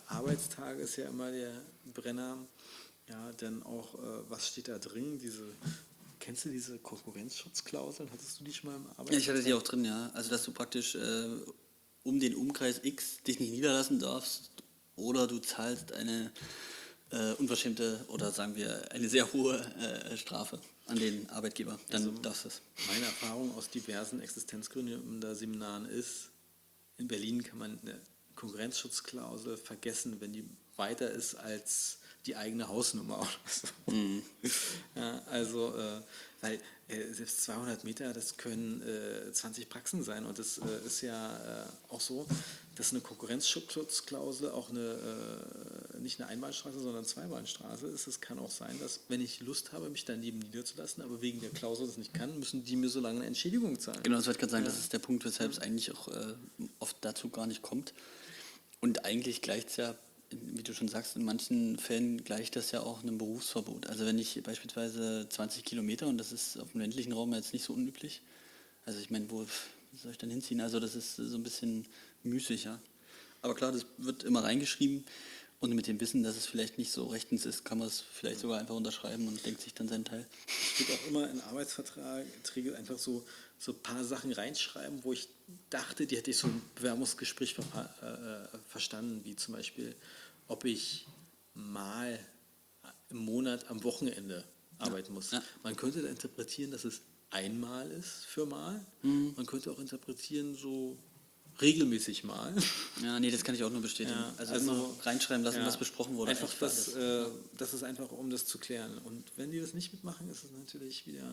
Arbeitstage ist ja immer der Brenner. Ja, denn auch, äh, was steht da drin? Diese, kennst du diese Konkurrenzschutzklauseln? Hattest du die schon mal im Arbeitsvertrag? Ja, ich hatte die auch drin, ja. Also, dass du praktisch äh, um den Umkreis X dich nicht niederlassen darfst oder du zahlst eine äh, unverschämte oder sagen wir eine sehr hohe äh, Strafe an den Arbeitgeber. Dann Also, darfst du es. Meine Erfahrung aus diversen Existenzgründungen Seminaren ist, in Berlin kann man eine Konkurrenzschutzklausel vergessen, wenn die weiter ist als die eigene Hausnummer oder so. Mhm. Ja, also, äh, weil äh, selbst zweihundert Meter, das können äh, zwanzig Praxen sein und das äh, ist ja äh, auch so, dass eine Konkurrenzschutzklausel auch eine, äh, nicht eine Einbahnstraße, sondern eine Zweibahnstraße ist. Es kann auch sein, dass, wenn ich Lust habe, mich daneben niederzulassen, aber wegen der Klausel das nicht kann, müssen die mir so lange eine Entschädigung zahlen. Genau, das wollte ich gerade sagen, Ja. das ist der Punkt, weshalb es eigentlich auch äh, oft dazu gar nicht kommt. Und eigentlich gleicht es ja, wie du schon sagst, in manchen Fällen gleicht das ja auch einem Berufsverbot. Also wenn ich beispielsweise zwanzig Kilometer, und das ist auf dem ländlichen Raum jetzt nicht so unüblich, also ich meine, wo soll ich dann hinziehen? Also das ist so ein bisschen müßig, ja. Aber klar, das wird immer reingeschrieben und mit dem Wissen, dass es vielleicht nicht so rechtens ist, kann man es vielleicht sogar einfach unterschreiben und denkt sich dann seinen Teil. Ich würde auch immer in Arbeitsverträge einfach so, so ein paar Sachen reinschreiben, wo ich dachte, die hätte ich so im Bewerbungsgespräch ver äh, verstanden, wie zum Beispiel, ob ich mal im Monat am Wochenende arbeiten muss. Ja. Man könnte da interpretieren, dass es einmal ist für mal. Mhm. Man könnte auch interpretieren, so regelmäßig mal. Ja, nee, das kann ich auch nur bestätigen. Ja, also, also- immer reinschreiben lassen, Ja, was besprochen wurde. Einfach eigentlich für das, alles. äh, das ist einfach, um das zu klären. Und wenn die das nicht mitmachen, ist es natürlich wieder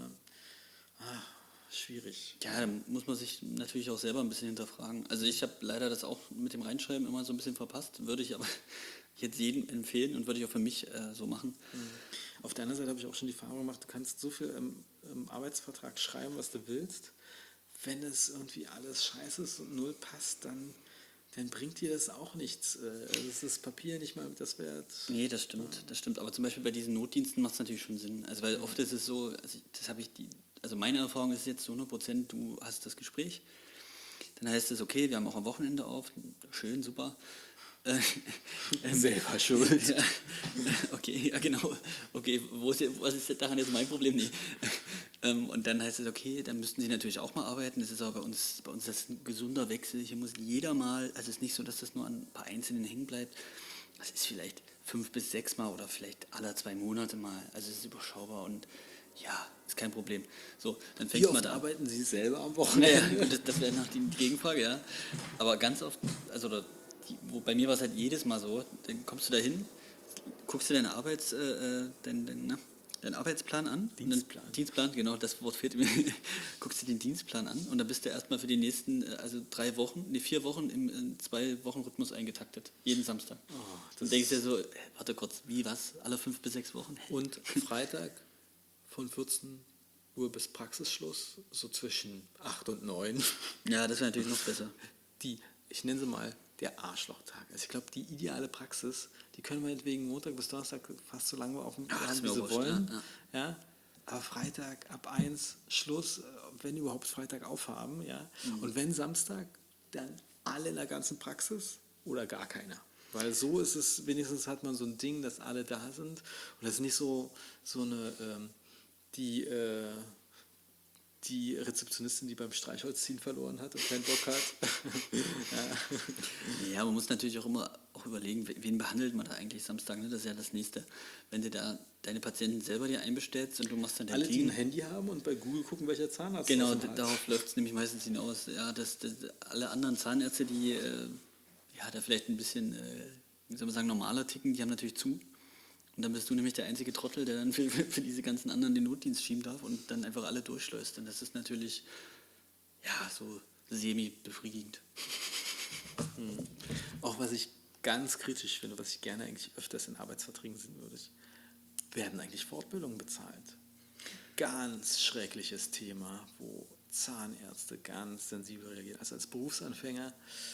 ah, schwierig. Ja, da muss man sich natürlich auch selber ein bisschen hinterfragen. Also ich habe leider das auch mit dem Reinschreiben immer so ein bisschen verpasst, würde ich aber jetzt jedem empfehlen und würde ich auch für mich äh, so machen. Auf der anderen Seite habe ich auch schon die Erfahrung gemacht, du kannst so viel im, im Arbeitsvertrag schreiben, was du willst. Wenn es irgendwie alles scheiße ist und null passt, dann, dann bringt dir das auch nichts. Äh, Das ist Papier nicht mal das wert. Nee, das stimmt, das stimmt. Aber zum Beispiel bei diesen Notdiensten macht es natürlich schon Sinn. Also weil oft ist es so, also ich, das habe ich die, also meine Erfahrung ist jetzt zu hundert Prozent, du hast das Gespräch, dann heißt es, okay, wir haben auch am Wochenende auf, schön, super. Äh, ähm, Selber schuld. Ja, okay, ja genau. Okay, wo ist, was ist daran jetzt mein Problem? Nee. Ähm, und dann heißt es, okay, dann müssten sie natürlich auch mal arbeiten. Das ist aber bei uns, bei uns das ist ein gesunder Wechsel. Hier muss jeder mal, also es ist nicht so, dass das nur an ein paar Einzelnen hängen bleibt. Das ist vielleicht fünf bis sechs Mal oder vielleicht alle zwei Monate mal. Also es ist überschaubar und ja, ist kein Problem. So, dann Wie fängt oft man da an. arbeiten Sie selber am Naja, Wochenende? gut, das, das wäre nach die, die Gegenfrage, ja. Aber ganz oft, also oder die, wo, bei mir war es halt jedes Mal so, dann kommst du da hin, guckst du deine Arbeits, äh, äh, dein, dein, na, deinen Arbeitsplan an. Dienstplan. Und dann, Dienstplan, genau, das Wort fehlt mir. Guckst du den Dienstplan an und dann bist du erstmal für die nächsten, äh, also drei Wochen, nee, vier Wochen im in zwei Wochen Rhythmus eingetaktet. Jeden Samstag. Oh, das und denkst dir so, äh, warte kurz, wie, was? Alle fünf bis sechs Wochen? Hä? Und Freitag von vierzehn Uhr bis Praxisschluss, so zwischen acht und neun. Ja, das wäre natürlich noch besser. Die, ich nenne sie mal der Arschlochtag. Also ich glaube, die ideale Praxis, die können wir meinetwegen Montag bis Donnerstag fast so lange auf dem Ja, das haben, ist wie mir sie wurscht, wollen. ja, Ja, aber Freitag ab eins Schluss, äh, wenn überhaupt Freitag aufhaben. Ja. Mhm. Und wenn Samstag, dann alle in der ganzen Praxis oder gar keiner. Weil so ist es, wenigstens hat man so ein Ding, dass alle da sind. Und das ist nicht so, so eine, ähm, die, äh, die Rezeptionistin, die beim Streichholzziehen verloren hat und keinen Bock hat. ja. Ja, man muss natürlich auch immer auch überlegen, wen behandelt man da eigentlich Samstag, ne? Das ist ja das Nächste. Wenn du da deine Patienten selber dir einbestellst und du machst dann dein Alle, die ein Team. Handy haben und bei Google gucken, welcher Zahnarzt Genau, das d- hat. darauf läuft es nämlich meistens hinaus. Ja, dass, dass alle anderen Zahnärzte, die äh, ja, da vielleicht ein bisschen, äh, wie soll man sagen, normaler ticken, die haben natürlich zu. Und dann bist du nämlich der einzige Trottel, der dann für, für diese ganzen anderen den Notdienst schieben darf und dann einfach alle durchschleust. Und das ist natürlich, ja, so semi-befriedigend. Auch was ich ganz kritisch finde, was ich gerne eigentlich öfters in Arbeitsverträgen sehen würde, werden eigentlich Fortbildungen bezahlt. Ganz schreckliches Thema, wo Zahnärzte ganz sensibel reagieren. Also als Berufsanfänger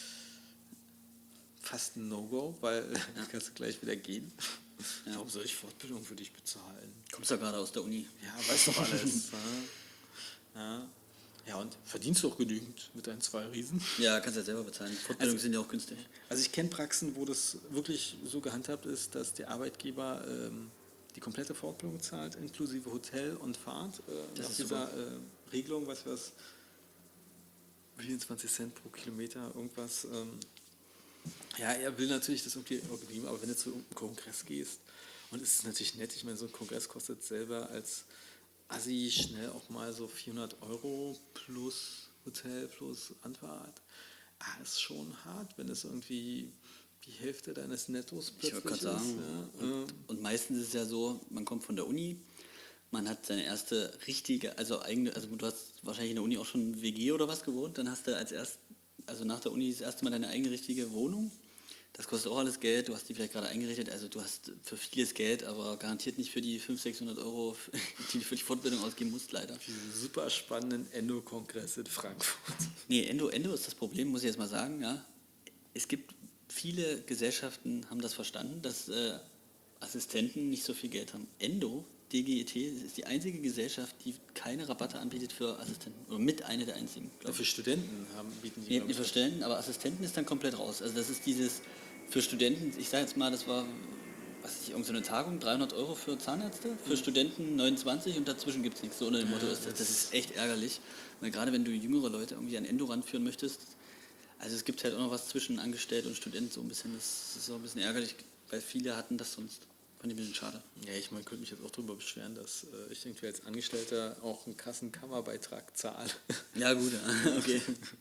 fast ein No-Go, weil ja. kannst du gleich wieder gehen. Ja. Warum soll ich Fortbildung für dich bezahlen? Kommst du ja gerade aus der Uni. Ja, weißt doch alles. ja. Ja, und verdienst du auch genügend mit deinen zwei Riesen? Ja, kannst ja selber bezahlen. Fortbildungen Also- sind ja auch günstig. Also ich kenne Praxen, wo das wirklich so gehandhabt ist, dass der Arbeitgeber ähm, die komplette Fortbildung zahlt, inklusive Hotel und Fahrt. Äh, Das nach ist dieser äh, Regelung, was was, vierundzwanzig Cent pro Kilometer, irgendwas. Ähm, ja, er will natürlich das irgendwie irgendwie, aber wenn du zu irgendeinem Kongress gehst, und es ist natürlich nett, ich meine, so ein Kongress kostet selber als Assi schnell auch mal so vierhundert Euro plus Hotel plus Anfahrt. Ah, ist schon hart, wenn es irgendwie die Hälfte deines Nettos Ich wollte plötzlich gerade ist. sagen, Ja, und, und meistens ist es ja so, man kommt von der Uni, man hat seine erste richtige, also eigene, also du hast wahrscheinlich in der Uni auch schon W G oder was gewohnt, dann hast du als erst, also nach der Uni das erste Mal deine eigene richtige Wohnung. Das kostet auch alles Geld, du hast die vielleicht gerade eingerichtet, also du hast für vieles Geld, aber garantiert nicht für die fünfhundert, sechshundert Euro, die du für die Fortbildung ausgeben musst, leider. diese super spannenden Endo-Kongress in Frankfurt. Nee, Endo, Endo ist das Problem, muss ich jetzt mal sagen. Ja. Es gibt viele Gesellschaften, haben das verstanden, dass äh, Assistenten nicht so viel Geld haben. Endo, D G E T, ist die einzige Gesellschaft, die keine Rabatte anbietet für Assistenten. Oder mit einer der einzigen, Ja, glaube für ich. Studenten haben, bieten die, Nee, glaube nicht ich, für Studenten, aber Assistenten ist dann komplett raus. Also das ist dieses, für Studenten, ich sage jetzt mal, das war, was weiß ich, irgend so eine Tagung, dreihundert Euro für Zahnärzte, für Studenten neunundzwanzig und dazwischen gibt es nichts. So unter dem Motto ist das. Das ist echt ärgerlich, weil gerade wenn du jüngere Leute irgendwie an Endo ranführen möchtest, also es gibt halt auch noch was zwischen Angestellt und Student, so ein bisschen, das ist so ein bisschen ärgerlich, weil viele hatten das sonst. Fand ich ein bisschen schade. Ja, ich meine, könnte mich jetzt auch darüber beschweren, dass äh, ich irgendwie als Angestellter auch einen Kassenkammerbeitrag zahle. Ja gut, ja. Okay.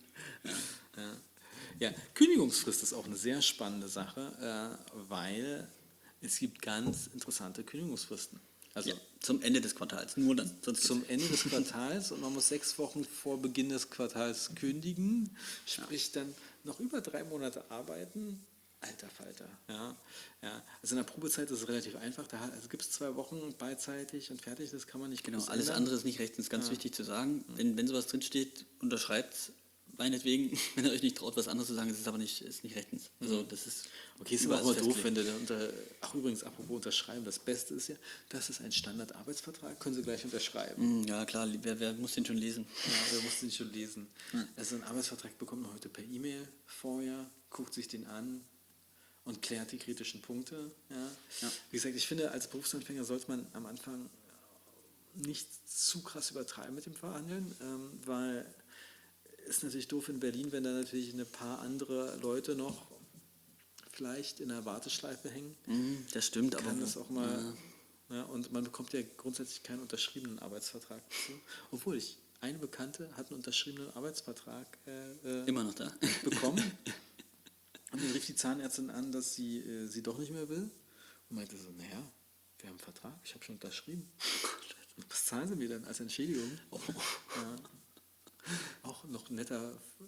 Ja. Ja, Kündigungsfrist ist auch eine sehr spannende Sache, äh, weil es gibt ganz interessante Kündigungsfristen. Also Ja, zum Ende des Quartals, nur dann. Sonst zum geht's. Ende des Quartals, und man muss sechs Wochen vor Beginn des Quartals kündigen, sprich dann noch über drei Monate arbeiten. Alter Falter. Ja, ja. Also in der Probezeit ist es relativ einfach. Da also gibt es zwei Wochen beidseitig und fertig, das kann man nicht Genau, groß alles ändern. andere ist nicht rechtens, ganz wichtig zu sagen. Wenn, wenn sowas drinsteht, unterschreibt meinetwegen, wenn ihr euch nicht traut, was anderes zu sagen, ist es aber nicht, ist nicht rechtens. Also das ist Okay, ist aber überall auch mal doof, festgelegt. wenn du da unter. Ach, übrigens, apropos unterschreiben, das Beste ist ja, das ist ein Standardarbeitsvertrag, können Sie gleich unterschreiben. Mm, ja klar, wer, wer muss den schon lesen? Ja, wer muss den schon lesen? Also einen Arbeitsvertrag bekommt man heute per E-Mail vorher, guckt sich den an und klärt die kritischen Punkte. Ja. Ja. Wie gesagt, ich finde, als Berufsanfänger sollte man am Anfang nicht zu krass übertreiben mit dem Verhandeln, ähm, weil ist natürlich doof in Berlin, wenn da natürlich ein paar andere Leute noch vielleicht in der Warteschleife hängen. Mm, das stimmt, Kann aber das auch mal, ja, und man bekommt ja grundsätzlich keinen unterschriebenen Arbeitsvertrag dazu. Obwohl ich, eine Bekannte hat einen unterschriebenen Arbeitsvertrag äh, äh, immer noch da. bekommen. Und dann rief die Zahnärztin an, dass sie äh, sie doch nicht mehr will. Und meinte so, naja, wir haben einen Vertrag, ich habe schon unterschrieben. Was zahlen Sie mir denn als Entschädigung? Oh. Ja. Auch noch netter,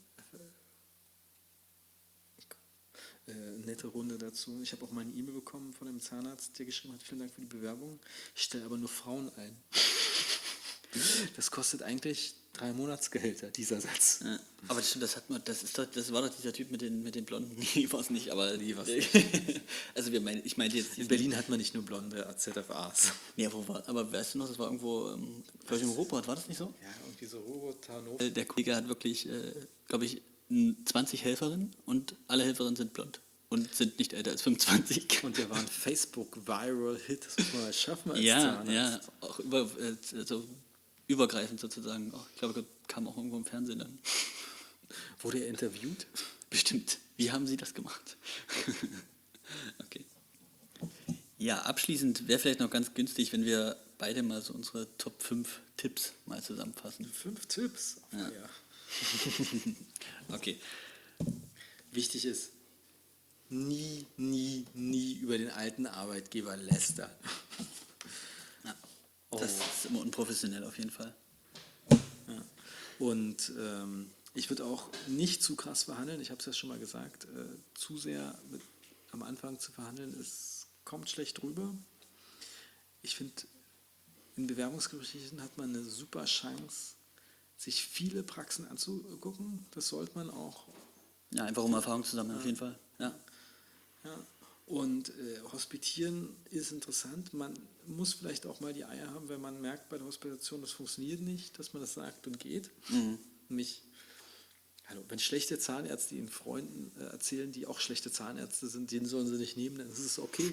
äh, nette Runde dazu. Ich habe auch mal eine E-Mail bekommen von einem Zahnarzt, der geschrieben hat, vielen Dank für die Bewerbung. Ich stelle aber nur Frauen ein. Das kostet eigentlich drei Monatsgehälter, dieser Satz. Ja, aber das stimmt, das hat man, das ist doch, das war doch dieser Typ mit den, mit den Blonden. Nee, war es nicht, aber Nee, war's also wir meinen, ich meinte jetzt In Berlin hat man nicht nur blonde A Z F As. Ja, wo war, aber weißt du noch, das war irgendwo, ähm, vielleicht im Ruhrpott, war das nicht so? Ja, irgendwie so Robot, Hannover. Äh, Der Kollege hat wirklich, äh, glaube ich, n- zwanzig Helferinnen und alle Helferinnen sind blond und sind nicht älter als fünfundzwanzig. Und der war ein Facebook-Viral-Hit, das muss man mal schaffen als Ja, Zahnarzt. ja, auch über, äh, so übergreifend sozusagen. Auch, ich glaube, kam auch irgendwo im Fernsehen dann. Wurde er interviewt? Bestimmt. Wie haben Sie das gemacht? Okay. Ja, abschließend wäre vielleicht noch ganz günstig, wenn wir beide mal so unsere Top fünf Tipps mal zusammenfassen. Fünf Tipps. Ja. Ja. Okay. Wichtig ist, nie, nie, nie über den alten Arbeitgeber lästern. Ja, das ist immer unprofessionell auf jeden Fall. Ja. Und ähm, ich würde auch nicht zu krass verhandeln. Ich habe es ja schon mal gesagt, äh, zu sehr mit, am Anfang zu verhandeln, es kommt schlecht rüber. Ich finde, in Bewerbungsgesprächen hat man eine super Chance, sich viele Praxen anzugucken. Das sollte man auch. Ja, einfach um Erfahrung zu sammeln, auf jeden Fall. Ja. Ja. Und äh, Hospitieren ist interessant. Man muss vielleicht auch mal die Eier haben, wenn man merkt bei der Hospitation, das funktioniert nicht, dass man das sagt und geht. Mhm. Mich, hallo, wenn schlechte Zahnärzte ihren Freunden äh, erzählen, die auch schlechte Zahnärzte sind, den sollen sie nicht nehmen, dann ist es okay.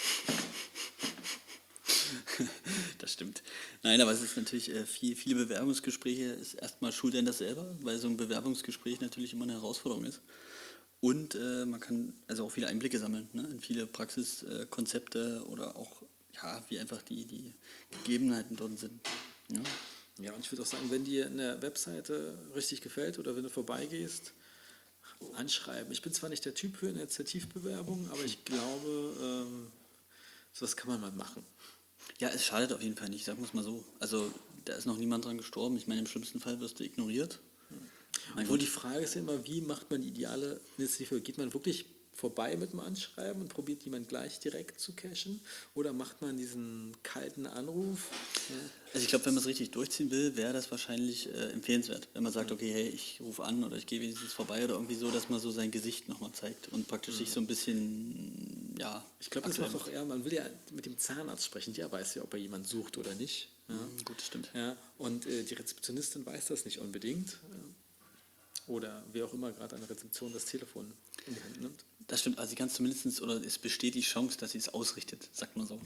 Das stimmt. Nein, aber es ist natürlich, äh, viel, viele Bewerbungsgespräche ist erstmal schuld an das selber, weil so ein Bewerbungsgespräch natürlich immer eine Herausforderung ist. Und äh, man kann also auch viele Einblicke sammeln, ne, in viele Praxiskonzepte oder auch, ja, wie einfach die, die Gegebenheiten dort sind. Ja. Ja, und ich würde auch sagen, wenn dir eine Webseite richtig gefällt oder wenn du vorbeigehst, anschreiben. Ich bin zwar nicht der Typ für Initiativbewerbungen, aber ich glaube, ähm, sowas kann man mal machen. Ja, es schadet auf jeden Fall nicht, sagen wir es mal so. Also da ist noch niemand dran gestorben. Ich meine, im schlimmsten Fall wirst du ignoriert. Mein Obwohl Gott. die Frage ist ja immer, wie macht man die ideale Initiative? Geht man wirklich vorbei mit dem Anschreiben und probiert jemand gleich direkt zu cashen? Oder macht man diesen kalten Anruf? Ja. Also ich glaube, wenn man es richtig durchziehen will, wäre das wahrscheinlich äh, empfehlenswert. Wenn man sagt, okay, hey, ich rufe an oder ich gehe wenigstens vorbei oder irgendwie so, dass man so sein Gesicht nochmal zeigt und praktisch sich so ein bisschen, ja... Ich glaube, das aktuell macht auch eher, man will ja mit dem Zahnarzt sprechen, der weiß ja, ob er jemanden sucht oder nicht. Ja. Mhm, gut, das stimmt. Ja, und äh, die Rezeptionistin weiß das nicht unbedingt. Äh, Oder wer auch immer gerade an der Rezeption das Telefon in die Hand nimmt. Das stimmt, also sie kann zumindest, oder es besteht die Chance, dass sie es ausrichtet, sagt man so.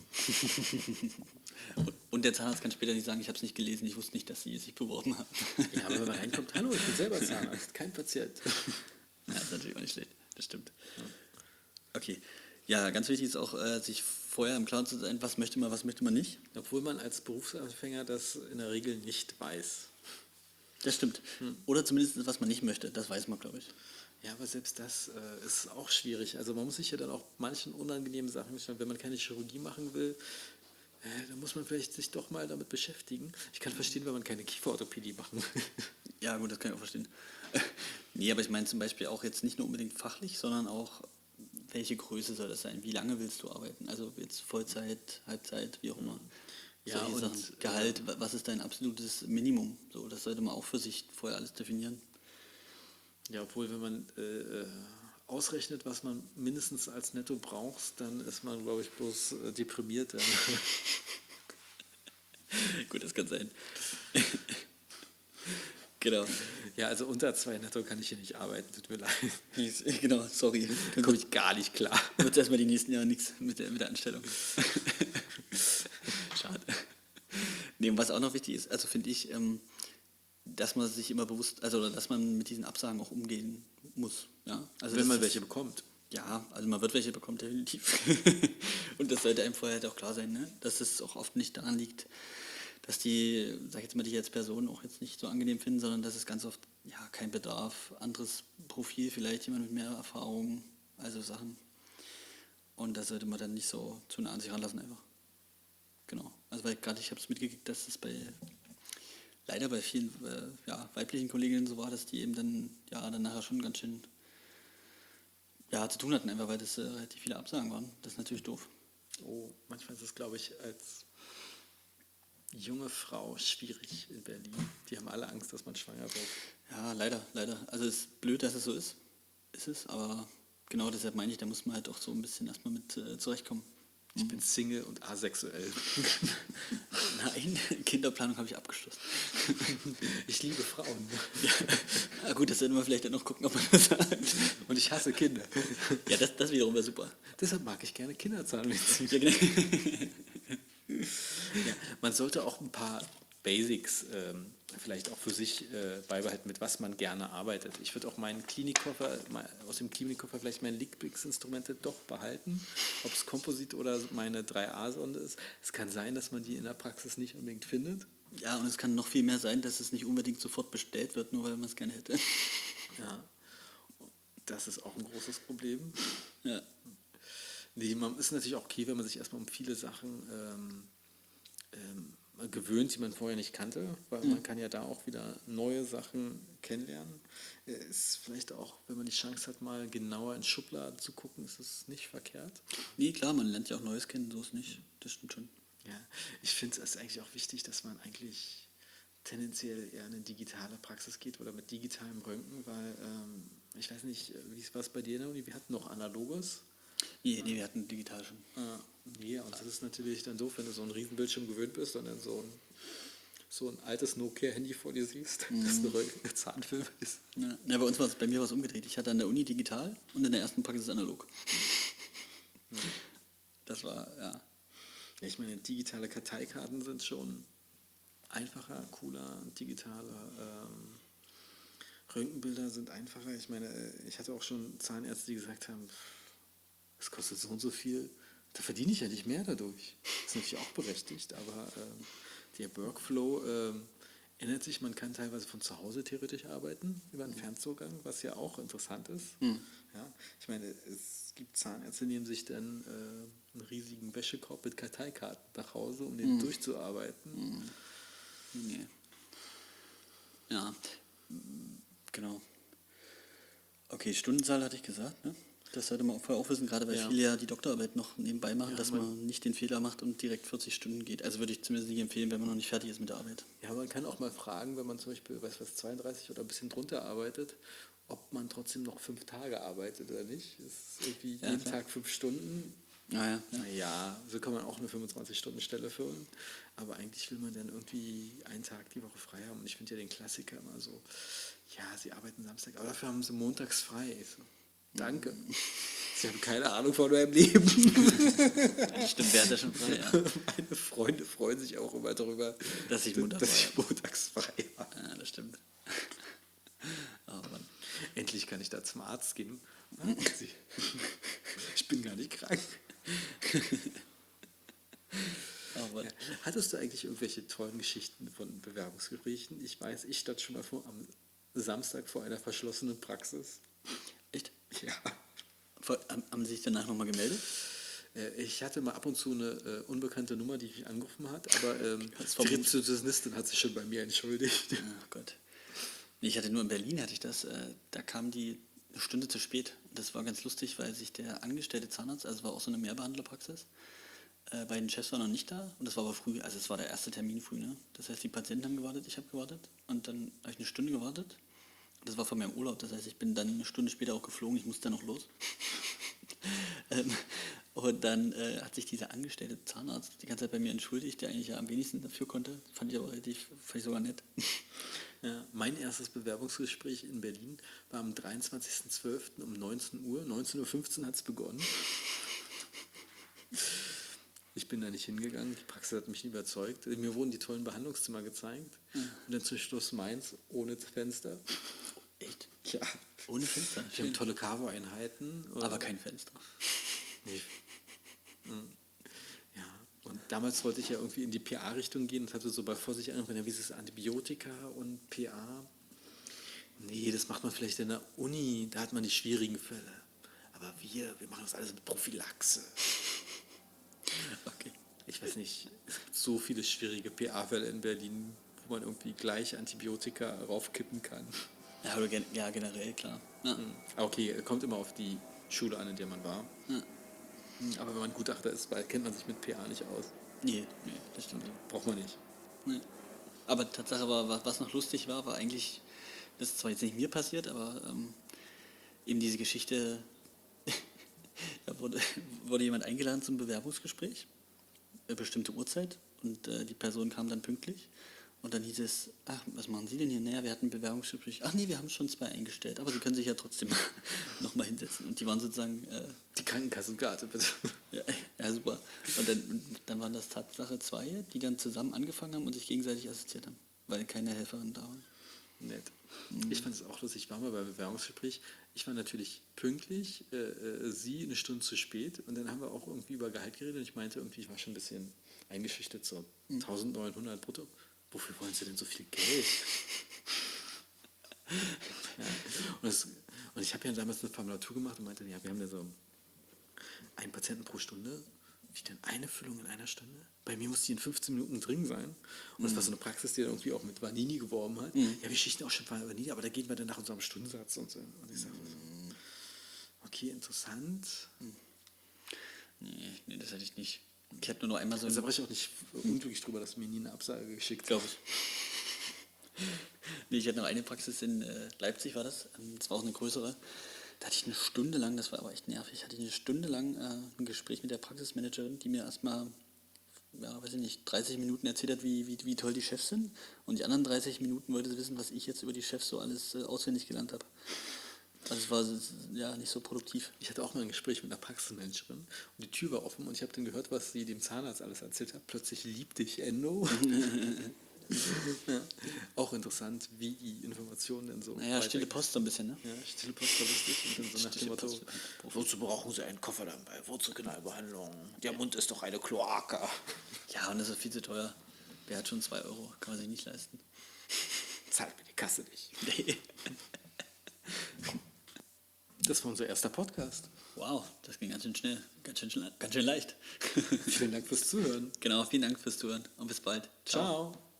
und, und der Zahnarzt kann später nicht sagen, ich habe es nicht gelesen, ich wusste nicht, dass sie sich beworben haben. Ja, aber wenn man reinkommt, hallo, ich bin selber Zahnarzt, kein Patient. Ja, das ist natürlich auch nicht schlecht, das stimmt. Okay, ja, ganz wichtig ist auch, äh, sich vorher im Klaren zu sein, was möchte man, was möchte man nicht. Obwohl man als Berufsanfänger das in der Regel nicht weiß. Das stimmt. Oder zumindest, was man nicht möchte, das weiß man, glaube ich. Ja, aber selbst das äh, ist auch schwierig. Also man muss sich ja dann auch manchen unangenehmen Sachen stellen. Wenn man keine Chirurgie machen will, äh, dann muss man vielleicht sich doch mal damit beschäftigen. Ich kann verstehen, wenn man keine Kieferorthopädie machen will. Ja, gut, das kann ich auch verstehen. Nee, aber ich meine zum Beispiel auch jetzt nicht nur unbedingt fachlich, sondern auch, welche Größe soll das sein? Wie lange willst du arbeiten? Also jetzt Vollzeit, Halbzeit, wie auch immer. Ja, Solche und, Sachen. Gehalt, wa- was ist dein absolutes Minimum? So, das sollte man auch für sich vorher alles definieren. Ja, obwohl, wenn man äh, äh, ausrechnet, was man mindestens als Netto braucht, dann ist man, glaube ich, bloß äh, deprimiert. Dann. Gut, das kann sein. Genau. Ja, also unter zwei Netto kann ich hier nicht arbeiten, tut mir leid. Genau, sorry. Da komme ich gar nicht klar. Wird erstmal die nächsten Jahre nichts mit der, mit der Anstellung. Schade. Nee, und was auch noch wichtig ist, also finde ich, ähm, dass man sich immer bewusst, also dass man mit diesen Absagen auch umgehen muss. Ja? Also Wenn das man ist- welche bekommt. Ja, also man wird welche bekommen, definitiv. Und das sollte einem vorher halt auch klar sein, ne? Dass es auch oft nicht daran liegt, dass die, sag ich jetzt mal, die jetzt Personen auch jetzt nicht so angenehm finden, sondern dass es ganz oft, ja, kein Bedarf, anderes Profil, vielleicht jemand mit mehr Erfahrung, also Sachen. Und da sollte man dann nicht so zu nah an sich ranlassen einfach. Genau. Also weil gerade ich habe es mitgekriegt, dass es bei leider bei vielen äh, ja, weiblichen Kolleginnen so war, dass die eben dann ja dann nachher schon ganz schön ja, zu tun hatten, einfach weil das äh, relativ viele Absagen waren. Das ist natürlich doof. Oh, manchmal ist es, glaube ich, als junge Frau schwierig in Berlin. Die haben alle Angst, dass man schwanger wird. Ja, leider, leider. Also es ist blöd, dass es so ist. Ist es, aber genau deshalb meine ich, da muss man halt auch so ein bisschen erstmal mit äh, zurechtkommen. Ich bin Single und asexuell. Nein, Kinderplanung habe ich abgeschlossen. Ich liebe Frauen. Ja, na gut, das sollten wir vielleicht dann noch gucken, ob man das sagt. Und ich hasse Kinder. Ja, das, das wiederum wäre super. Deshalb mag ich gerne Kinderzahnmedizin. Ja, genau. Ja, man sollte auch ein paar Basics ähm, vielleicht auch für sich äh, beibehalten, mit was man gerne arbeitet. Ich würde auch meinen Klinikkoffer, mal, aus dem Klinikkoffer vielleicht meine Lickbix-Instrumente doch behalten, ob es Komposit oder meine drei A-Sonde ist. Es kann sein, dass man die in der Praxis nicht unbedingt findet. Ja, und es kann noch viel mehr sein, dass es nicht unbedingt sofort bestellt wird, nur weil man es gerne hätte. Ja, das ist auch ein großes Problem. Ja. Nee, man ist natürlich auch okay, wenn man sich erstmal um viele Sachen ähm, ähm, gewöhnt, die man vorher nicht kannte, weil man kann ja da auch wieder neue Sachen kennenlernen. Äh, Ist vielleicht auch, wenn man die Chance hat, mal genauer in Schubladen zu gucken, ist es nicht verkehrt. Nee, klar, man lernt ja auch Neues kennen, so ist nicht. Das stimmt schon. Ja, ich finde es eigentlich auch wichtig, dass man eigentlich tendenziell eher in eine digitale Praxis geht oder mit digitalem Röntgen, weil ähm, ich weiß nicht, wie es war bei dir, Naomi, wir hatten noch Analoges. Nee, nee, wir hatten digital schon. Ah, nee, und das ist natürlich dann doof, wenn du so einen riesen Bildschirm gewöhnt bist und dann so ein, so ein altes Nokia-Handy vor dir siehst, das ein Röntgen- Zahnfilm ist. Ja, ja, bei uns war es, bei mir war es umgedreht. Ich hatte an der Uni digital und in der ersten Praxis analog. Das war, ja. Ja, ich meine, digitale Karteikarten sind schon einfacher, cooler, digitale ähm, Röntgenbilder sind einfacher. Ich meine, ich hatte auch schon Zahnärzte, die gesagt haben, es kostet so und so viel, da verdiene ich ja nicht mehr dadurch. Das ist natürlich auch berechtigt, aber ähm, der Workflow ähm, ändert sich. Man kann teilweise von zu Hause theoretisch arbeiten, über einen Fernzugang, was ja auch interessant ist. Mhm. Ja, ich meine, es gibt Zahnärzte, die nehmen sich dann äh, einen riesigen Wäschekorb mit Karteikarten nach Hause, um den durchzuarbeiten. Nee. Ja, genau. Okay, Stundenzahl hatte ich gesagt, ne? Das sollte man auch vorher auch wissen, gerade weil Ja. viele ja die Doktorarbeit noch nebenbei machen, Ja, dass man- man nicht den Fehler macht und direkt vierzig Stunden geht. Also würde ich zumindest nicht empfehlen, wenn man noch nicht fertig ist mit der Arbeit. Ja, man kann auch mal fragen, wenn man zum Beispiel, weiß was, zweiunddreißig oder ein bisschen drunter arbeitet, ob man trotzdem noch fünf Tage arbeitet oder nicht. Das ist irgendwie Ja, jeden klar. Tag fünf Stunden. Naja, ja. Naja, so kann man auch eine fünfundzwanzig-Stunden-Stelle füllen. Aber eigentlich will man dann irgendwie einen Tag die Woche frei haben. Und ich finde ja den Klassiker immer so, ja, sie arbeiten Samstag, aber dafür haben sie montags frei. Ich so, danke. Sie haben keine Ahnung von meinem Leben. Stimmt, wer hat das schon frei? Ja. Meine Freunde freuen sich auch immer darüber, Dass ich Montag dass frei ich montags frei habe. Ja, das stimmt. Aber Mann. Endlich kann ich da zum Arzt gehen. Ah, Sie- Ich bin gar nicht krank. Aber Ja. Hattest du eigentlich irgendwelche tollen Geschichten von Bewerbungsgesprächen? Ich weiß, ich stand schon mal vor, am Samstag vor einer verschlossenen Praxis. echt? Ja. Vor- Haben haben Sie sich danach nochmal gemeldet? Äh, Ich hatte mal ab und zu eine äh, unbekannte Nummer, die mich angerufen hat, aber ähm, Das die vermute- Rezeptionistin hat sich schon bei mir entschuldigt. Oh Gott. Nee, ich hatte nur in Berlin, hatte ich das, äh, da kam die eine Stunde zu spät. Das war ganz lustig, weil sich der angestellte Zahnarzt, also es war auch so eine Mehrbehandlerpraxis, äh, beiden Chefs waren noch nicht da und das war aber früh, also es war der erste Termin früh, ne? Das heißt, die Patienten haben gewartet, ich habe gewartet und dann habe ich eine Stunde gewartet. Das war von meinem Urlaub, das heißt, ich bin dann eine Stunde später auch geflogen, ich musste dann noch los. ähm, und dann äh, hat sich dieser angestellte Zahnarzt die ganze Zeit bei mir entschuldigt, der eigentlich ja am wenigsten dafür konnte. Fand ich aber relativ, fand ich sogar nett. Ja, mein erstes Bewerbungsgespräch in Berlin war am dreiundzwanzigsten zwölften um neunzehn Uhr. neunzehn Uhr fünfzehn hat es begonnen. Ich bin da nicht hingegangen, die Praxis hat mich nicht überzeugt. Mir wurden die tollen Behandlungszimmer gezeigt. Und dann zum Schluss meins ohne Fenster. Echt? Ja. Ohne Fenster. Wir haben tolle Karo-Einheiten. Aber kein Fenster. Nee. Hm. Ja, und damals wollte ich ja irgendwie in die P A-Richtung gehen und hatte so bei Vorsicht angefangen, ja, wie ist es Antibiotika und P A? Nee, das macht man vielleicht in der Uni, da hat man die schwierigen Fälle. Aber wir, wir machen das alles mit Prophylaxe. Okay. Ich weiß nicht, es gibt so viele schwierige P A-Fälle in Berlin, wo man irgendwie gleich Antibiotika raufkippen kann. Ja, aber gen ja, generell, klar. Ja. Ah, okay, kommt immer auf die Schule an, in der man war. Ja. Aber wenn man Gutachter ist, weil- kennt man sich mit P A nicht aus. Nee, nee, das stimmt. Braucht man nicht. Nee. Aber Tatsache war, wa- was noch lustig war, war eigentlich, das ist zwar jetzt nicht mir passiert, aber ähm, eben diese Geschichte, da wurde, wurde jemand eingeladen zum Bewerbungsgespräch, eine bestimmte Uhrzeit, und äh, die Person kam dann pünktlich. Und dann hieß es, ach, was machen Sie denn hier? Naja, wir hatten ein Bewerbungsgespräch. Ach nee, wir haben schon zwei eingestellt, aber Sie können sich ja trotzdem nochmal hinsetzen. Und die waren sozusagen, äh, Die Krankenkassenkarte, bitte. ja, ja, super. Und dann, dann waren das Tatsache zwei, die dann zusammen angefangen haben und sich gegenseitig assistiert haben, weil keine Helferin da war. Nett. Ich fand es auch lustig. Ich war mal beim Bewerbungsgespräch. Ich war natürlich pünktlich, äh, äh, sie eine Stunde zu spät. Und dann haben wir auch irgendwie über Gehalt geredet. Und ich meinte irgendwie, ich war schon ein bisschen eingeschüchtert, so eintausendneunhundert brutto. Wofür wollen Sie denn so viel Geld? Ja. Und, das, und ich habe ja damals eine Formulatur gemacht und meinte, ja, wir haben ja so einen Patienten pro Stunde. Wie denn eine Füllung in einer Stunde? Bei mir muss die in fünfzehn Minuten drin sein. Und das war so eine Praxis, die dann irgendwie auch mit Vanini geworben hat. Ja, wir schichten auch schon Vanini, aber da gehen wir dann nach unserem Stundensatz und so. Und ich sage so, okay, interessant. Nee, nee, das hatte ich nicht. Ich habe nur noch einmal so Also da ein, war ich auch nicht unglücklich drüber, dass du mir nie eine Absage geschickt glaube ich. Nee, ich hatte noch eine Praxis in äh, Leipzig, war das. Ähm, Das war auch eine größere. Da hatte ich eine Stunde lang, das war aber echt nervig, hatte ich eine Stunde lang äh, ein Gespräch mit der Praxismanagerin, die mir erstmal, ja, weiß ich nicht, dreißig Minuten erzählt hat, wie, wie, wie toll die Chefs sind. Und die anderen dreißig Minuten wollte sie wissen, was ich jetzt über die Chefs so alles äh, auswendig gelernt habe. Also es war ja nicht so produktiv. Ich hatte auch mal ein Gespräch mit einer Praxismanagerin und die Tür war offen und ich habe dann gehört, was sie dem Zahnarzt alles erzählt hat. Plötzlich lieb dich, Endo. Ja. Auch interessant, wie die Informationen dann so. Naja, stille Post so ein bisschen, ne? Ja, stille Post war lustig. Und dann so nach dem Motto, Wozu brauchen Sie einen Koffer dann bei Wurzelkanalbehandlung? Der Mund ist doch eine Kloake. Ja, und das ist viel zu teuer. Wer hat schon zwei Euro? Kann man sich nicht leisten. Zahlt mir die Kasse nicht. Nee. das war unser erster Podcast. Wow, das ging ganz schön schnell. Ganz schön, schnell- ganz schön leicht. Vielen Dank fürs Zuhören. Genau, vielen Dank fürs Zuhören und bis bald. Ciao.